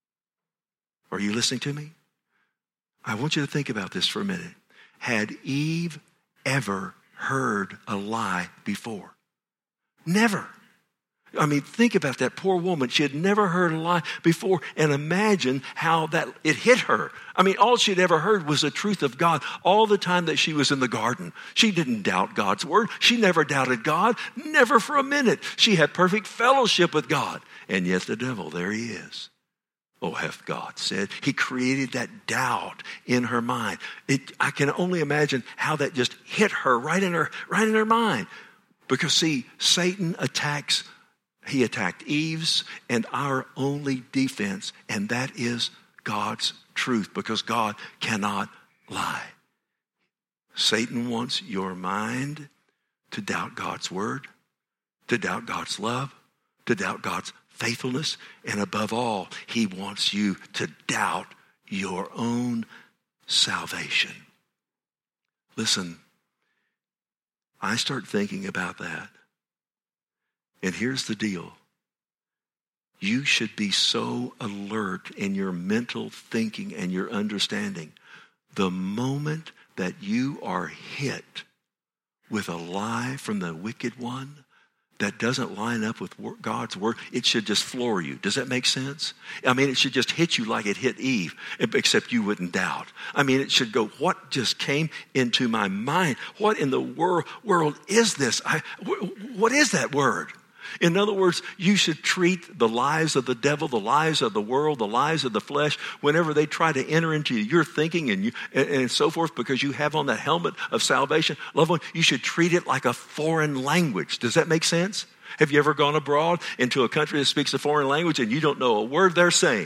Are you listening to me? I want you to think about this for a minute. Had Eve ever heard a lie before? Never. I mean, think about that poor woman. She had never heard a lie before, and imagine how that it hit her. I mean, all she'd ever heard was the truth of God all the time that she was in the garden. She didn't doubt God's word. She never doubted God, never for a minute. She had perfect fellowship with God. And yet the devil, there he is. Oh, hath God said. He created that doubt in her mind. It, I can only imagine how that just hit her right in her, right in her mind. Because see, Satan attacks He attacked Eve's and our only defense, and that is God's truth, because God cannot lie. Satan wants your mind to doubt God's word, to doubt God's love, to doubt God's faithfulness, and above all, he wants you to doubt your own salvation. Listen, I start thinking about that. And here's the deal. You should be so alert in your mental thinking and your understanding. The moment that you are hit with a lie from the wicked one that doesn't line up with God's word, it should just floor you. Does that make sense? I mean, it should just hit you like it hit Eve, except you wouldn't doubt. I mean, it should go, what just came into my mind? What in the world, world is this? I, what is that word? In other words, you should treat the lies of the devil, the lies of the world, the lies of the flesh, whenever they try to enter into your thinking and, you, and, and so forth, because you have on that helmet of salvation, loved one, you should treat it like a foreign language. Does that make sense? Have you ever gone abroad into a country that speaks a foreign language and you don't know a word they're saying?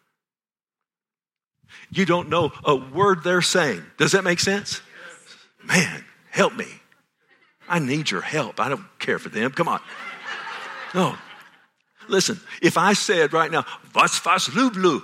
You don't know a word they're saying. Does that make sense? Man, help me. I need your help. I don't care for them. Come on. No. Listen, if I said right now, was was lublu,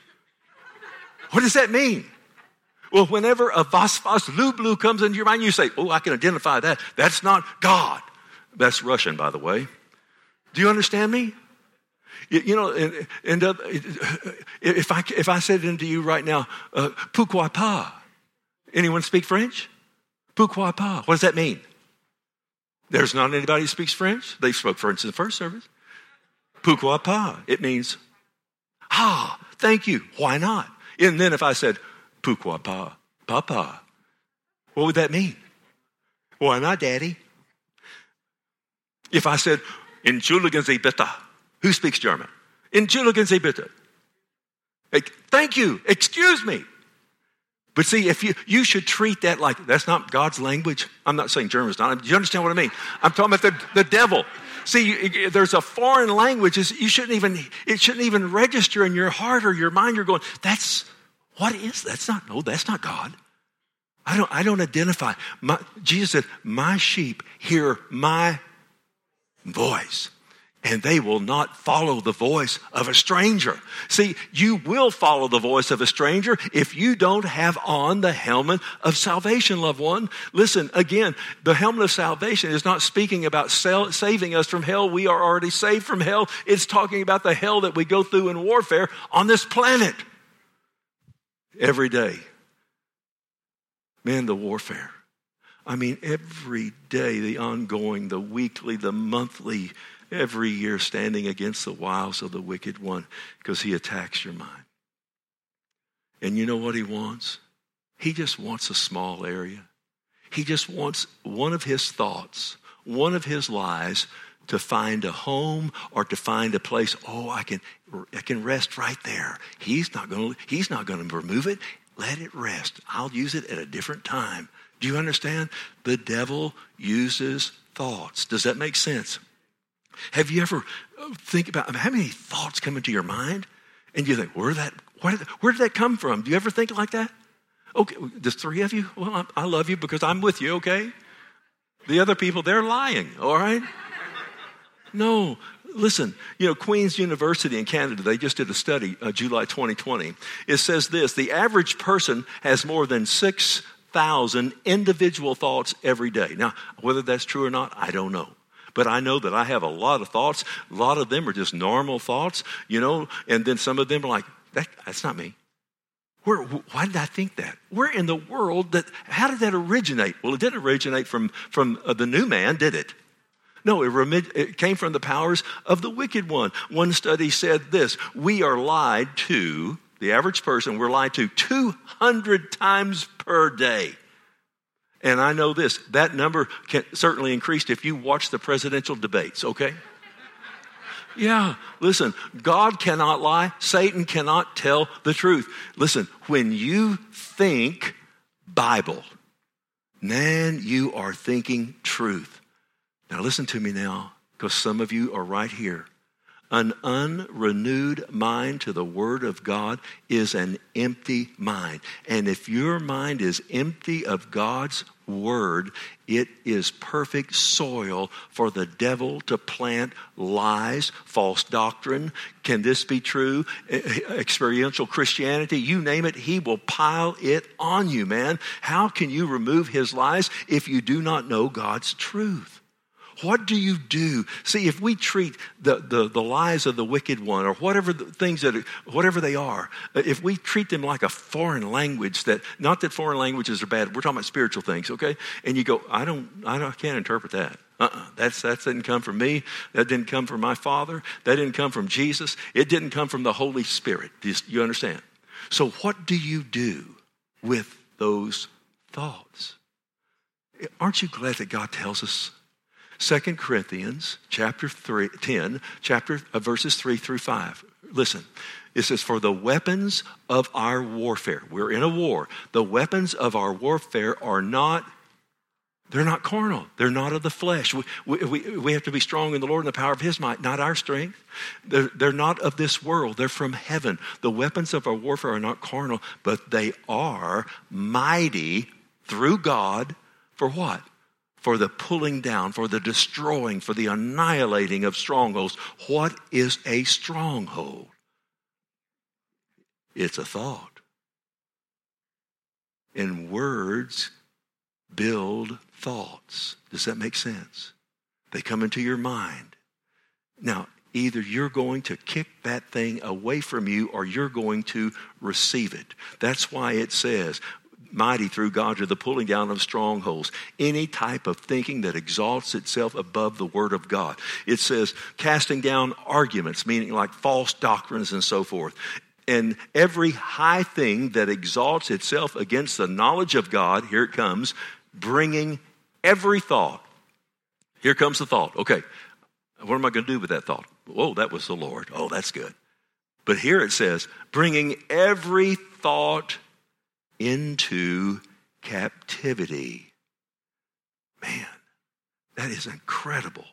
what does that mean? Well, whenever a was was lublu comes into your mind, you say, oh, I can identify that. That's not God. That's Russian, by the way. Do you understand me? You, you know, and, and uh, if I if I said into you right now, uh, pourquoi pas? Anyone speak French? Pourquoi pas? What does that mean? There's not anybody who speaks French. They spoke French in the first service. Pourquoi pas? It means, ah, thank you. Why not? And then if I said, pourquoi pas? Papa. What would that mean? Why not, Daddy? If I said, entschuldigen Sie bitte. Who speaks German? Entschuldigen Sie bitte. Like, thank you. Excuse me. But see, if you, you should treat that like, that's not God's language. I'm not saying German's not. Do you understand what I mean? I'm talking about the, the devil. See, there's a foreign language. You shouldn't even, it shouldn't even register in your heart or your mind. You're going, that's, what is, that's not, no, that's not God. I don't, I don't identify. My, Jesus said, my sheep hear my voice, and they will not follow the voice of a stranger. See, you will follow the voice of a stranger if you don't have on the helmet of salvation, loved one. Listen, again, the helmet of salvation is not speaking about saving us from hell. We are already saved from hell. It's talking about the hell that we go through in warfare on this planet every day. Man, the warfare. I mean, every day, the ongoing, the weekly, the monthly, every year standing against the wiles of the wicked one, because he attacks your mind. And you know what he wants? He just wants a small area. He just wants one of his thoughts, one of his lies, to find a home or to find a place. Oh, I can, I can rest right there. He's not going to, he's not going to remove it. Let it rest. I'll use it at a different time. Do you understand? The devil uses thoughts. Does that make sense? Have you ever think about how many thoughts come into your mind, and you think, where did that, where did that, where did that come from? Do you ever think like that? Okay, there's three of you. Well, I, I love you because I'm with you. Okay, the other people, they're lying. All right. No, listen. You know, Queen's University in Canada, they just did a study, uh, July twenty twenty. It says this: the average person has more than six thousand individual thoughts every day. Now, whether that's true or not, I don't know. But I know that I have a lot of thoughts. A lot of them are just normal thoughts, you know, and then some of them are like, that, that's not me. Where, why did I think that? Where in the world, that? How did that originate? Well, it didn't originate from, from uh, the new man, did it? No, it, remit, it came from the powers of the wicked one. One study said this: we are lied to, the average person, we're lied to two hundred times per day. And I know this, that number can certainly increased if you watch the presidential debates, okay? Yeah, listen, God cannot lie. Satan cannot tell the truth. Listen, when you think Bible, man, you are thinking truth. Now listen to me now, because some of you are right here. An unrenewed mind to the Word of God is an empty mind. And if your mind is empty of God's Word, it is perfect soil for the devil to plant lies, false doctrine. Can this be true? Experiential Christianity, you name it, he will pile it on you, man. How can you remove his lies if you do not know God's truth? What do you do? See, if we treat the, the, the lies of the wicked one, or whatever the things that, whatever they are, if we treat them like a foreign language, that, not that foreign languages are bad, we're talking about spiritual things, okay? And you go, I don't, I don't, I can't interpret that. Uh-uh, that's, that didn't come from me. That didn't come from my Father. That didn't come from Jesus. It didn't come from the Holy Spirit. You understand? So what do you do with those thoughts? Aren't you glad that God tells us? Second Corinthians chapter three, ten, chapter uh, verses three through five. Listen, it says, for the weapons of our warfare, we're in a war. The weapons of our warfare are not, they're not carnal. They're not of the flesh. We, we, we have to be strong in the Lord and the power of his might, not our strength. They're, they're not of this world. They're from heaven. The weapons of our warfare are not carnal, but they are mighty through God for what? For the pulling down, for the destroying, for the annihilating of strongholds. What is a stronghold? It's a thought. And words build thoughts. Does that make sense? They come into your mind. Now, either you're going to kick that thing away from you or you're going to receive it. That's why it says, mighty through God to the pulling down of strongholds. Any type of thinking that exalts itself above the Word of God. It says casting down arguments, meaning like false doctrines and so forth. And every high thing that exalts itself against the knowledge of God, here it comes, bringing every thought. Here comes the thought. Okay, what am I going to do with that thought? Oh, that was the Lord. Oh, that's good. But here it says, bringing every thought into captivity. Man, that is incredible.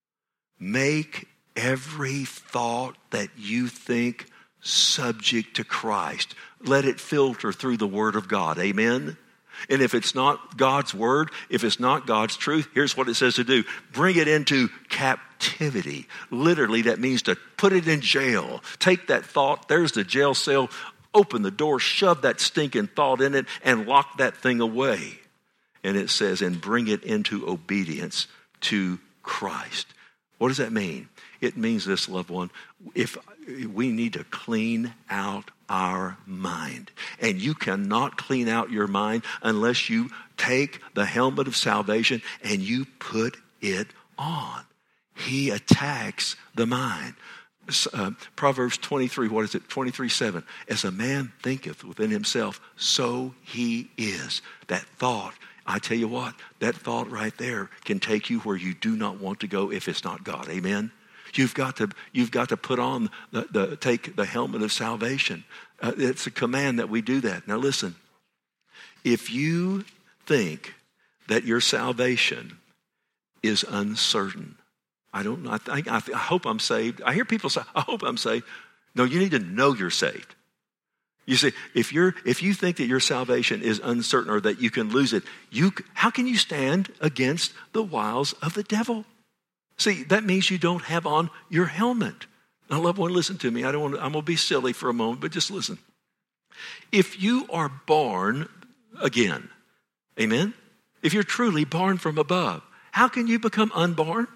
Make every thought that you think subject to Christ. Let it filter through the Word of God. Amen? And if it's not God's Word, if it's not God's truth, here's what it says to do. Bring it into captivity. Literally, that means to put it in jail. Take that thought. There's the jail cell. Open the door, shove that stinking thought in it, and lock that thing away. And it says, and bring it into obedience to Christ. What does that mean? It means this, loved one, if we need to clean out our mind. And you cannot clean out your mind unless you take the helmet of salvation and you put it on. He attacks the mind. Uh, Proverbs twenty-three, what is it? twenty-three seven. As a man thinketh within himself, so he is. That thought, I tell you what, that thought right there can take you where you do not want to go if it's not God. Amen? You've got to, you've got to put on, the, the take the helmet of salvation. Uh, it's a command that we do that. Now listen, if you think that your salvation is uncertain, I don't know. I, think, I, I hope I'm saved. I hear people say, I hope I'm saved. No, you need to know you're saved. You see, if you're if you think that your salvation is uncertain or that you can lose it, you how can you stand against the wiles of the devil? See, that means you don't have on your helmet. Now, loved one, listen to me. I don't want to, I'm going to be silly for a moment, but just listen. If you are born again, amen? If you're truly born from above, how can you become unborn?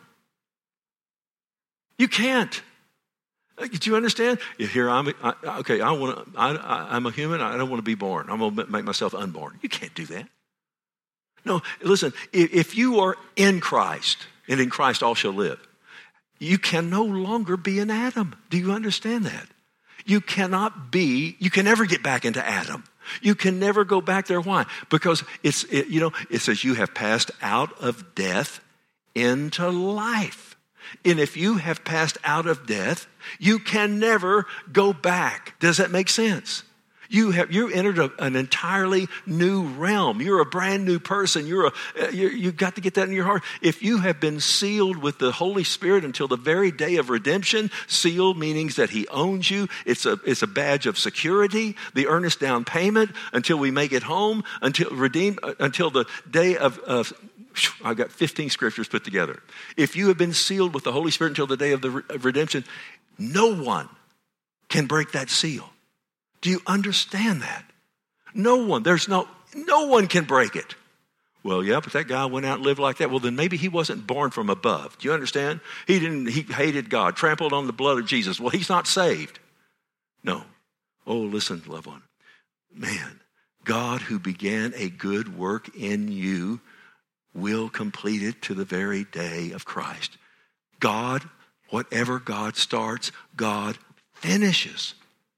You can't. Do you understand? Here I'm. I, okay, I want to. I, I, I'm a human. I don't want to be born. I'm going to make myself unborn. You can't do that. No, listen. If, if you are in Christ, and in Christ all shall live. You can no longer be an Adam. Do you understand that? You cannot be, you can never get back into Adam. You can never go back there. Why? Because it's, it, you know, it says you have passed out of death into life. And if you have passed out of death, you can never go back. Does that make sense? You have you entered a, an entirely new realm. You're a brand new person. You're a you're, you've got to get that in your heart. If you have been sealed with the Holy Spirit until the very day of redemption, sealed meaning that He owns you. It's a it's a badge of security. The earnest down payment until we make it home, until redeemed, until the day of. of I've got fifteen scriptures put together. If you have been sealed with the Holy Spirit until the day of the re- of redemption, no one can break that seal. Do you understand that? No one. There's no, no one can break it. Well, yeah, but that guy went out and lived like that. Well, then maybe he wasn't born from above. Do you understand? He didn't, he hated God, trampled on the blood of Jesus. Well, he's not saved. No. Oh, listen, loved one. Man, God who began a good work in you will complete it to the very day of Christ. God, whatever God starts, God finishes.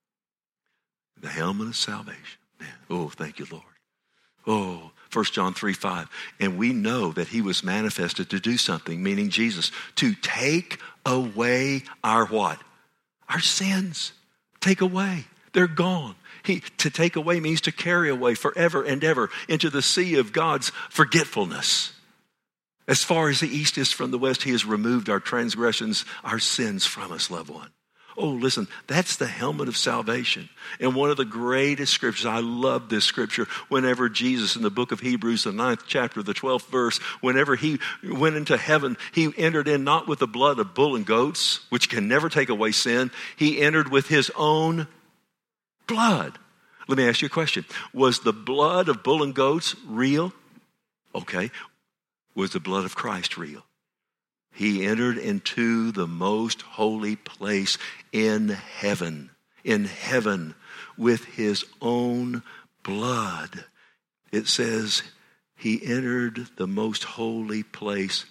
The helmet of salvation. Man, oh, thank you, Lord. Oh, First John three five. And we know that He was manifested to do something, meaning Jesus, to take away our what? Our sins. Take away. They're gone. He, to take away means to carry away forever and ever into the sea of God's forgetfulness. As far as the east is from the west, He has removed our transgressions, our sins from us, loved one. Oh, listen, that's the helmet of salvation. And one of the greatest scriptures, I love this scripture, whenever Jesus in the book of Hebrews, the ninth chapter, the twelfth verse, whenever He went into heaven, He entered in not with the blood of bull and goats, which can never take away sin. He entered with His own blood. Let me ask you a question. Was the blood of bull and goats real? Okay. Was the blood of Christ real? He entered into the most holy place in heaven, in heaven with His own blood. It says He entered the most holy place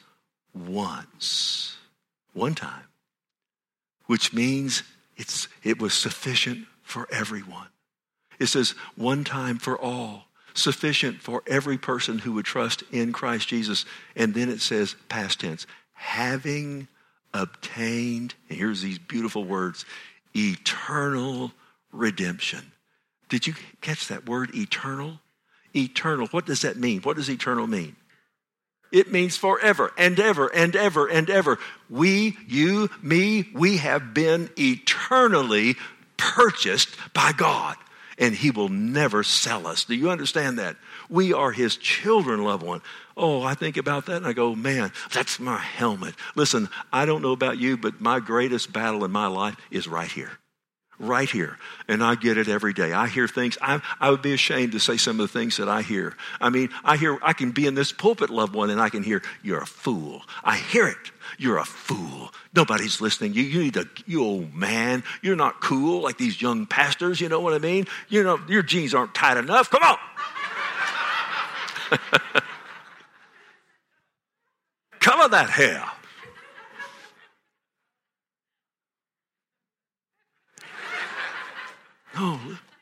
once, one time, which means it's it was sufficient for everyone. It says one time for all, sufficient for every person who would trust in Christ Jesus. And then it says past tense, having obtained, and here's these beautiful words, eternal redemption. Did you catch that word, eternal? Eternal. What does that mean? What does eternal mean? It means forever and ever and ever and ever. We, you, me, we have been eternally purchased by God. And He will never sell us. Do you understand that? We are His children, loved one. Oh, I think about that and I go, man, that's my helmet. Listen, I don't know about you, but my greatest battle in my life is right here. Right here. And I get it every day. I hear things. I, I would be ashamed to say some of the things that I hear. I mean, I hear, I can be in this pulpit, loved one, and I can hear, you're a fool. I hear it. You're a fool. Nobody's listening. You, you need to, you old man. You're not cool like these young pastors. You know what I mean? You know, your jeans aren't tight enough. Come on. Cover that hair. No,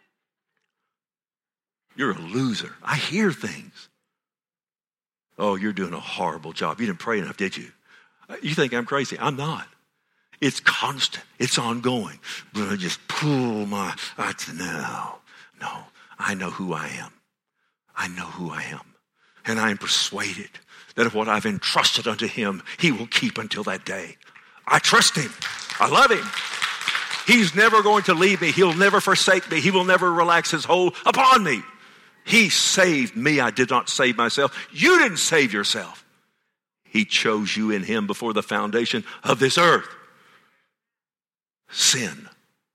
you're a loser. I hear things. Oh, you're doing a horrible job. You didn't pray enough, did you? You think I'm crazy. I'm not. It's constant. It's ongoing. But I just pull my, I, no, no. I know who I am. I know who I am. And I am persuaded that if what I've entrusted unto Him, He will keep until that day. I trust Him. I love Him. He's never going to leave me. He'll never forsake me. He will never relax His hold upon me. He saved me. I did not save myself. You didn't save yourself. He chose you in Him before the foundation of this earth. Sin.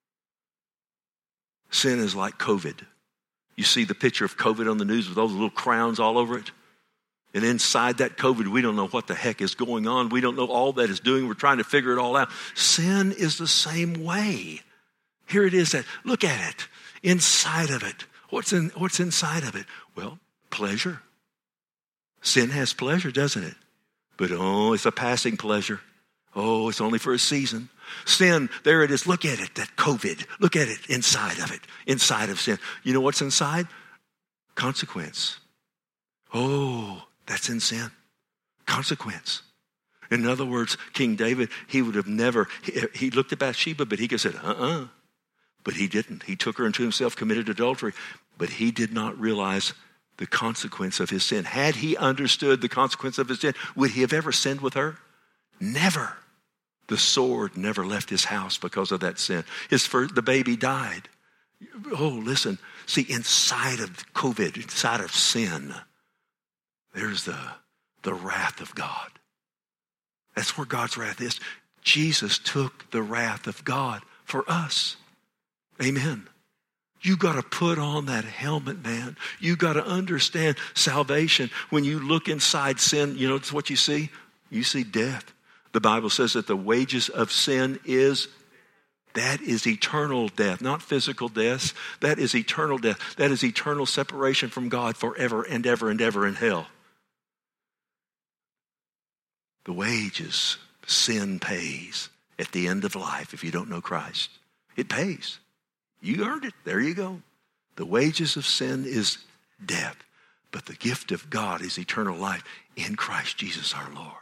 Sin is like COVID. You see the picture of COVID on the news with those little crowns all over it? And inside that COVID, we don't know what the heck is going on. We don't know all that is doing. We're trying to figure it all out. Sin is the same way. Here it is. That look at it. Inside of it. What's in, what's inside of it? Well, pleasure. Sin has pleasure, doesn't it? But oh, it's a passing pleasure. Oh, it's only for a season. Sin, there it is. Look at it, that COVID. Look at it inside of it, inside of sin. You know what's inside? Consequence. Oh, that's in sin. Consequence. In other words, King David, he would have never, he, he looked at Bathsheba, but he could have said, uh-uh. But he didn't. He took her into himself, committed adultery. But he did not realize the consequence of his sin. Had he understood the consequence of his sin, would he have ever sinned with her? Never. The sword never left his house because of that sin. His first, the baby died. Oh, listen. See, inside of COVID, inside of sin, there's the, the wrath of God. That's where God's wrath is. Jesus took the wrath of God for us. Amen. You got to put on that helmet, man. You got to understand salvation. When you look inside sin, you know what you see? You see death. The Bible says that the wages of sin is, that is eternal death, not physical death. That is eternal death. That is eternal separation from God forever and ever and ever in hell. The wages, sin pays at the end of life if you don't know Christ. It pays. You earned it. There you go. The wages of sin is death, but the gift of God is eternal life in Christ Jesus our Lord.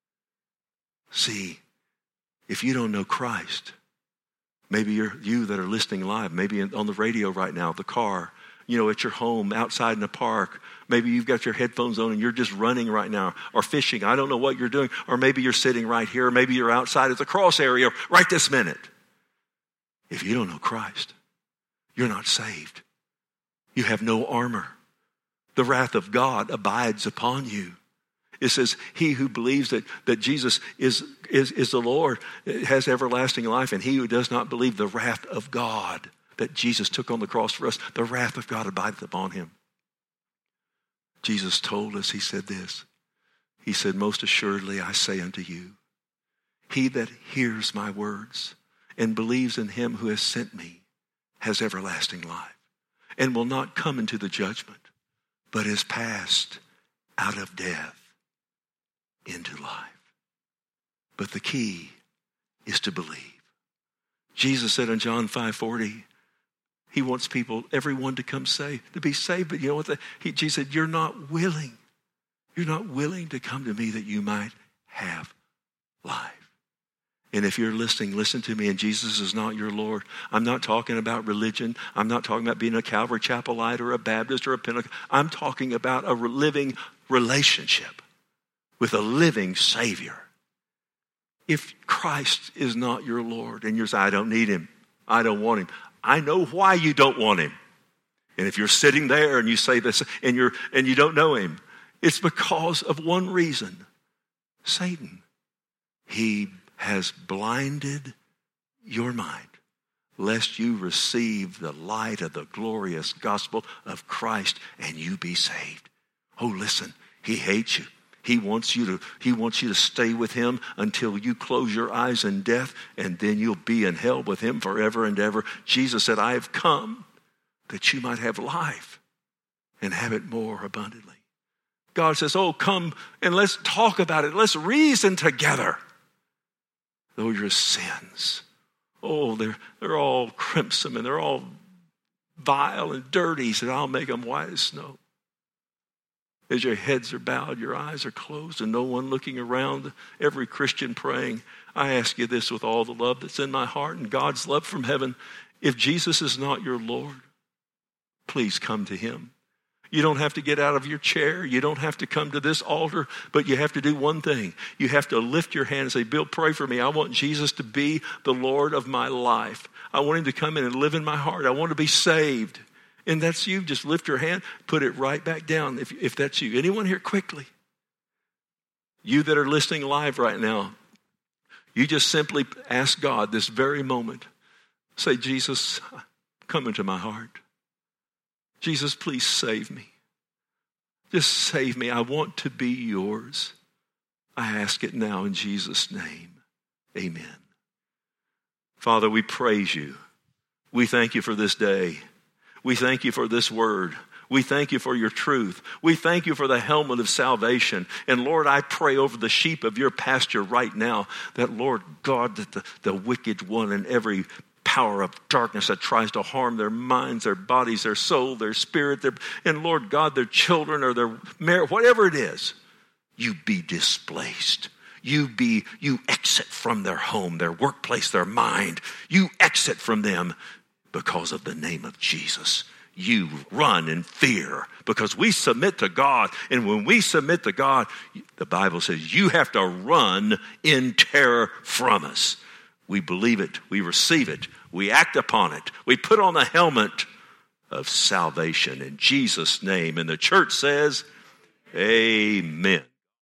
See, if you don't know Christ, maybe you're you that are listening live, maybe on the radio right now, the car, you know, at your home, outside in the park. Maybe you've got your headphones on and you're just running right now or fishing. I don't know what you're doing. Or maybe you're sitting right here. Or maybe you're outside at the cross area right this minute. If you don't know Christ, you're not saved. You have no armor. The wrath of God abides upon you. It says, he who believes that, that Jesus is, is, is the Lord has everlasting life, and he who does not believe the wrath of God that Jesus took on the cross for us, the wrath of God abideth upon him. Jesus told us, he said this. He said, most assuredly I say unto you, he that hears my words and believes in him who has sent me has everlasting life and will not come into the judgment, but is passed out of death into life. But the key is to believe. Jesus said in John five forty, he wants people, everyone to come saved, to be saved. But you know what? The, he, Jesus said, you're not willing. You're not willing to come to me that you might have life. And if you're listening, listen to me, and Jesus is not your Lord. I'm not talking about religion. I'm not talking about being a Calvary Chapelite or a Baptist or a Pentecostal. I'm talking about a living relationship with a living Savior. If Christ is not your Lord and you're saying, I don't need him, I don't want him, I know why you don't want him. And if you're sitting there and you say this and you're and you don't know him, it's because of one reason. Satan. He has blinded your mind, lest you receive the light of the glorious gospel of Christ and you be saved. Oh, listen, he hates you. He wants you to, he wants you to stay with him until you close your eyes in death, and then you'll be in hell with him forever and ever. Jesus said, I have come that you might have life and have it more abundantly. God says, oh, come and let's talk about it. Let's reason together. Though your sins, oh, they're, they're all crimson and they're all vile and dirty. He said, I'll make them white as snow. As your heads are bowed, your eyes are closed, and no one looking around, every Christian praying, I ask you this with all the love that's in my heart and God's love from heaven. If Jesus is not your Lord, please come to him. You don't have to get out of your chair. You don't have to come to this altar, but you have to do one thing. You have to lift your hand and say, Bill, pray for me. I want Jesus to be the Lord of my life. I want him to come in and live in my heart. I want to be saved. And that's you. Just lift your hand, put it right back down if, if that's you. Anyone here quickly? You that are listening live right now, you just simply ask God this very moment. Say, Jesus, come into my heart. Jesus, please save me. Just save me. I want to be yours. I ask it now in Jesus' name. Amen. Father, we praise you. We thank you for this day. We thank you for this word. We thank you for your truth. We thank you for the helmet of salvation. And Lord, I pray over the sheep of your pasture right now that, Lord God, that the, the wicked one and every power of darkness that tries to harm their minds, their bodies, their soul, their spirit, their, and Lord God, their children or their marriage, whatever it is, you be displaced. You be, you exit from their home, their workplace, their mind. You exit from them because of the name of Jesus. You run in fear because we submit to God. And when we submit to God, the Bible says you have to run in terror from us. We believe it. We receive it. We act upon it. We put on the helmet of salvation in Jesus' name. And the church says, amen.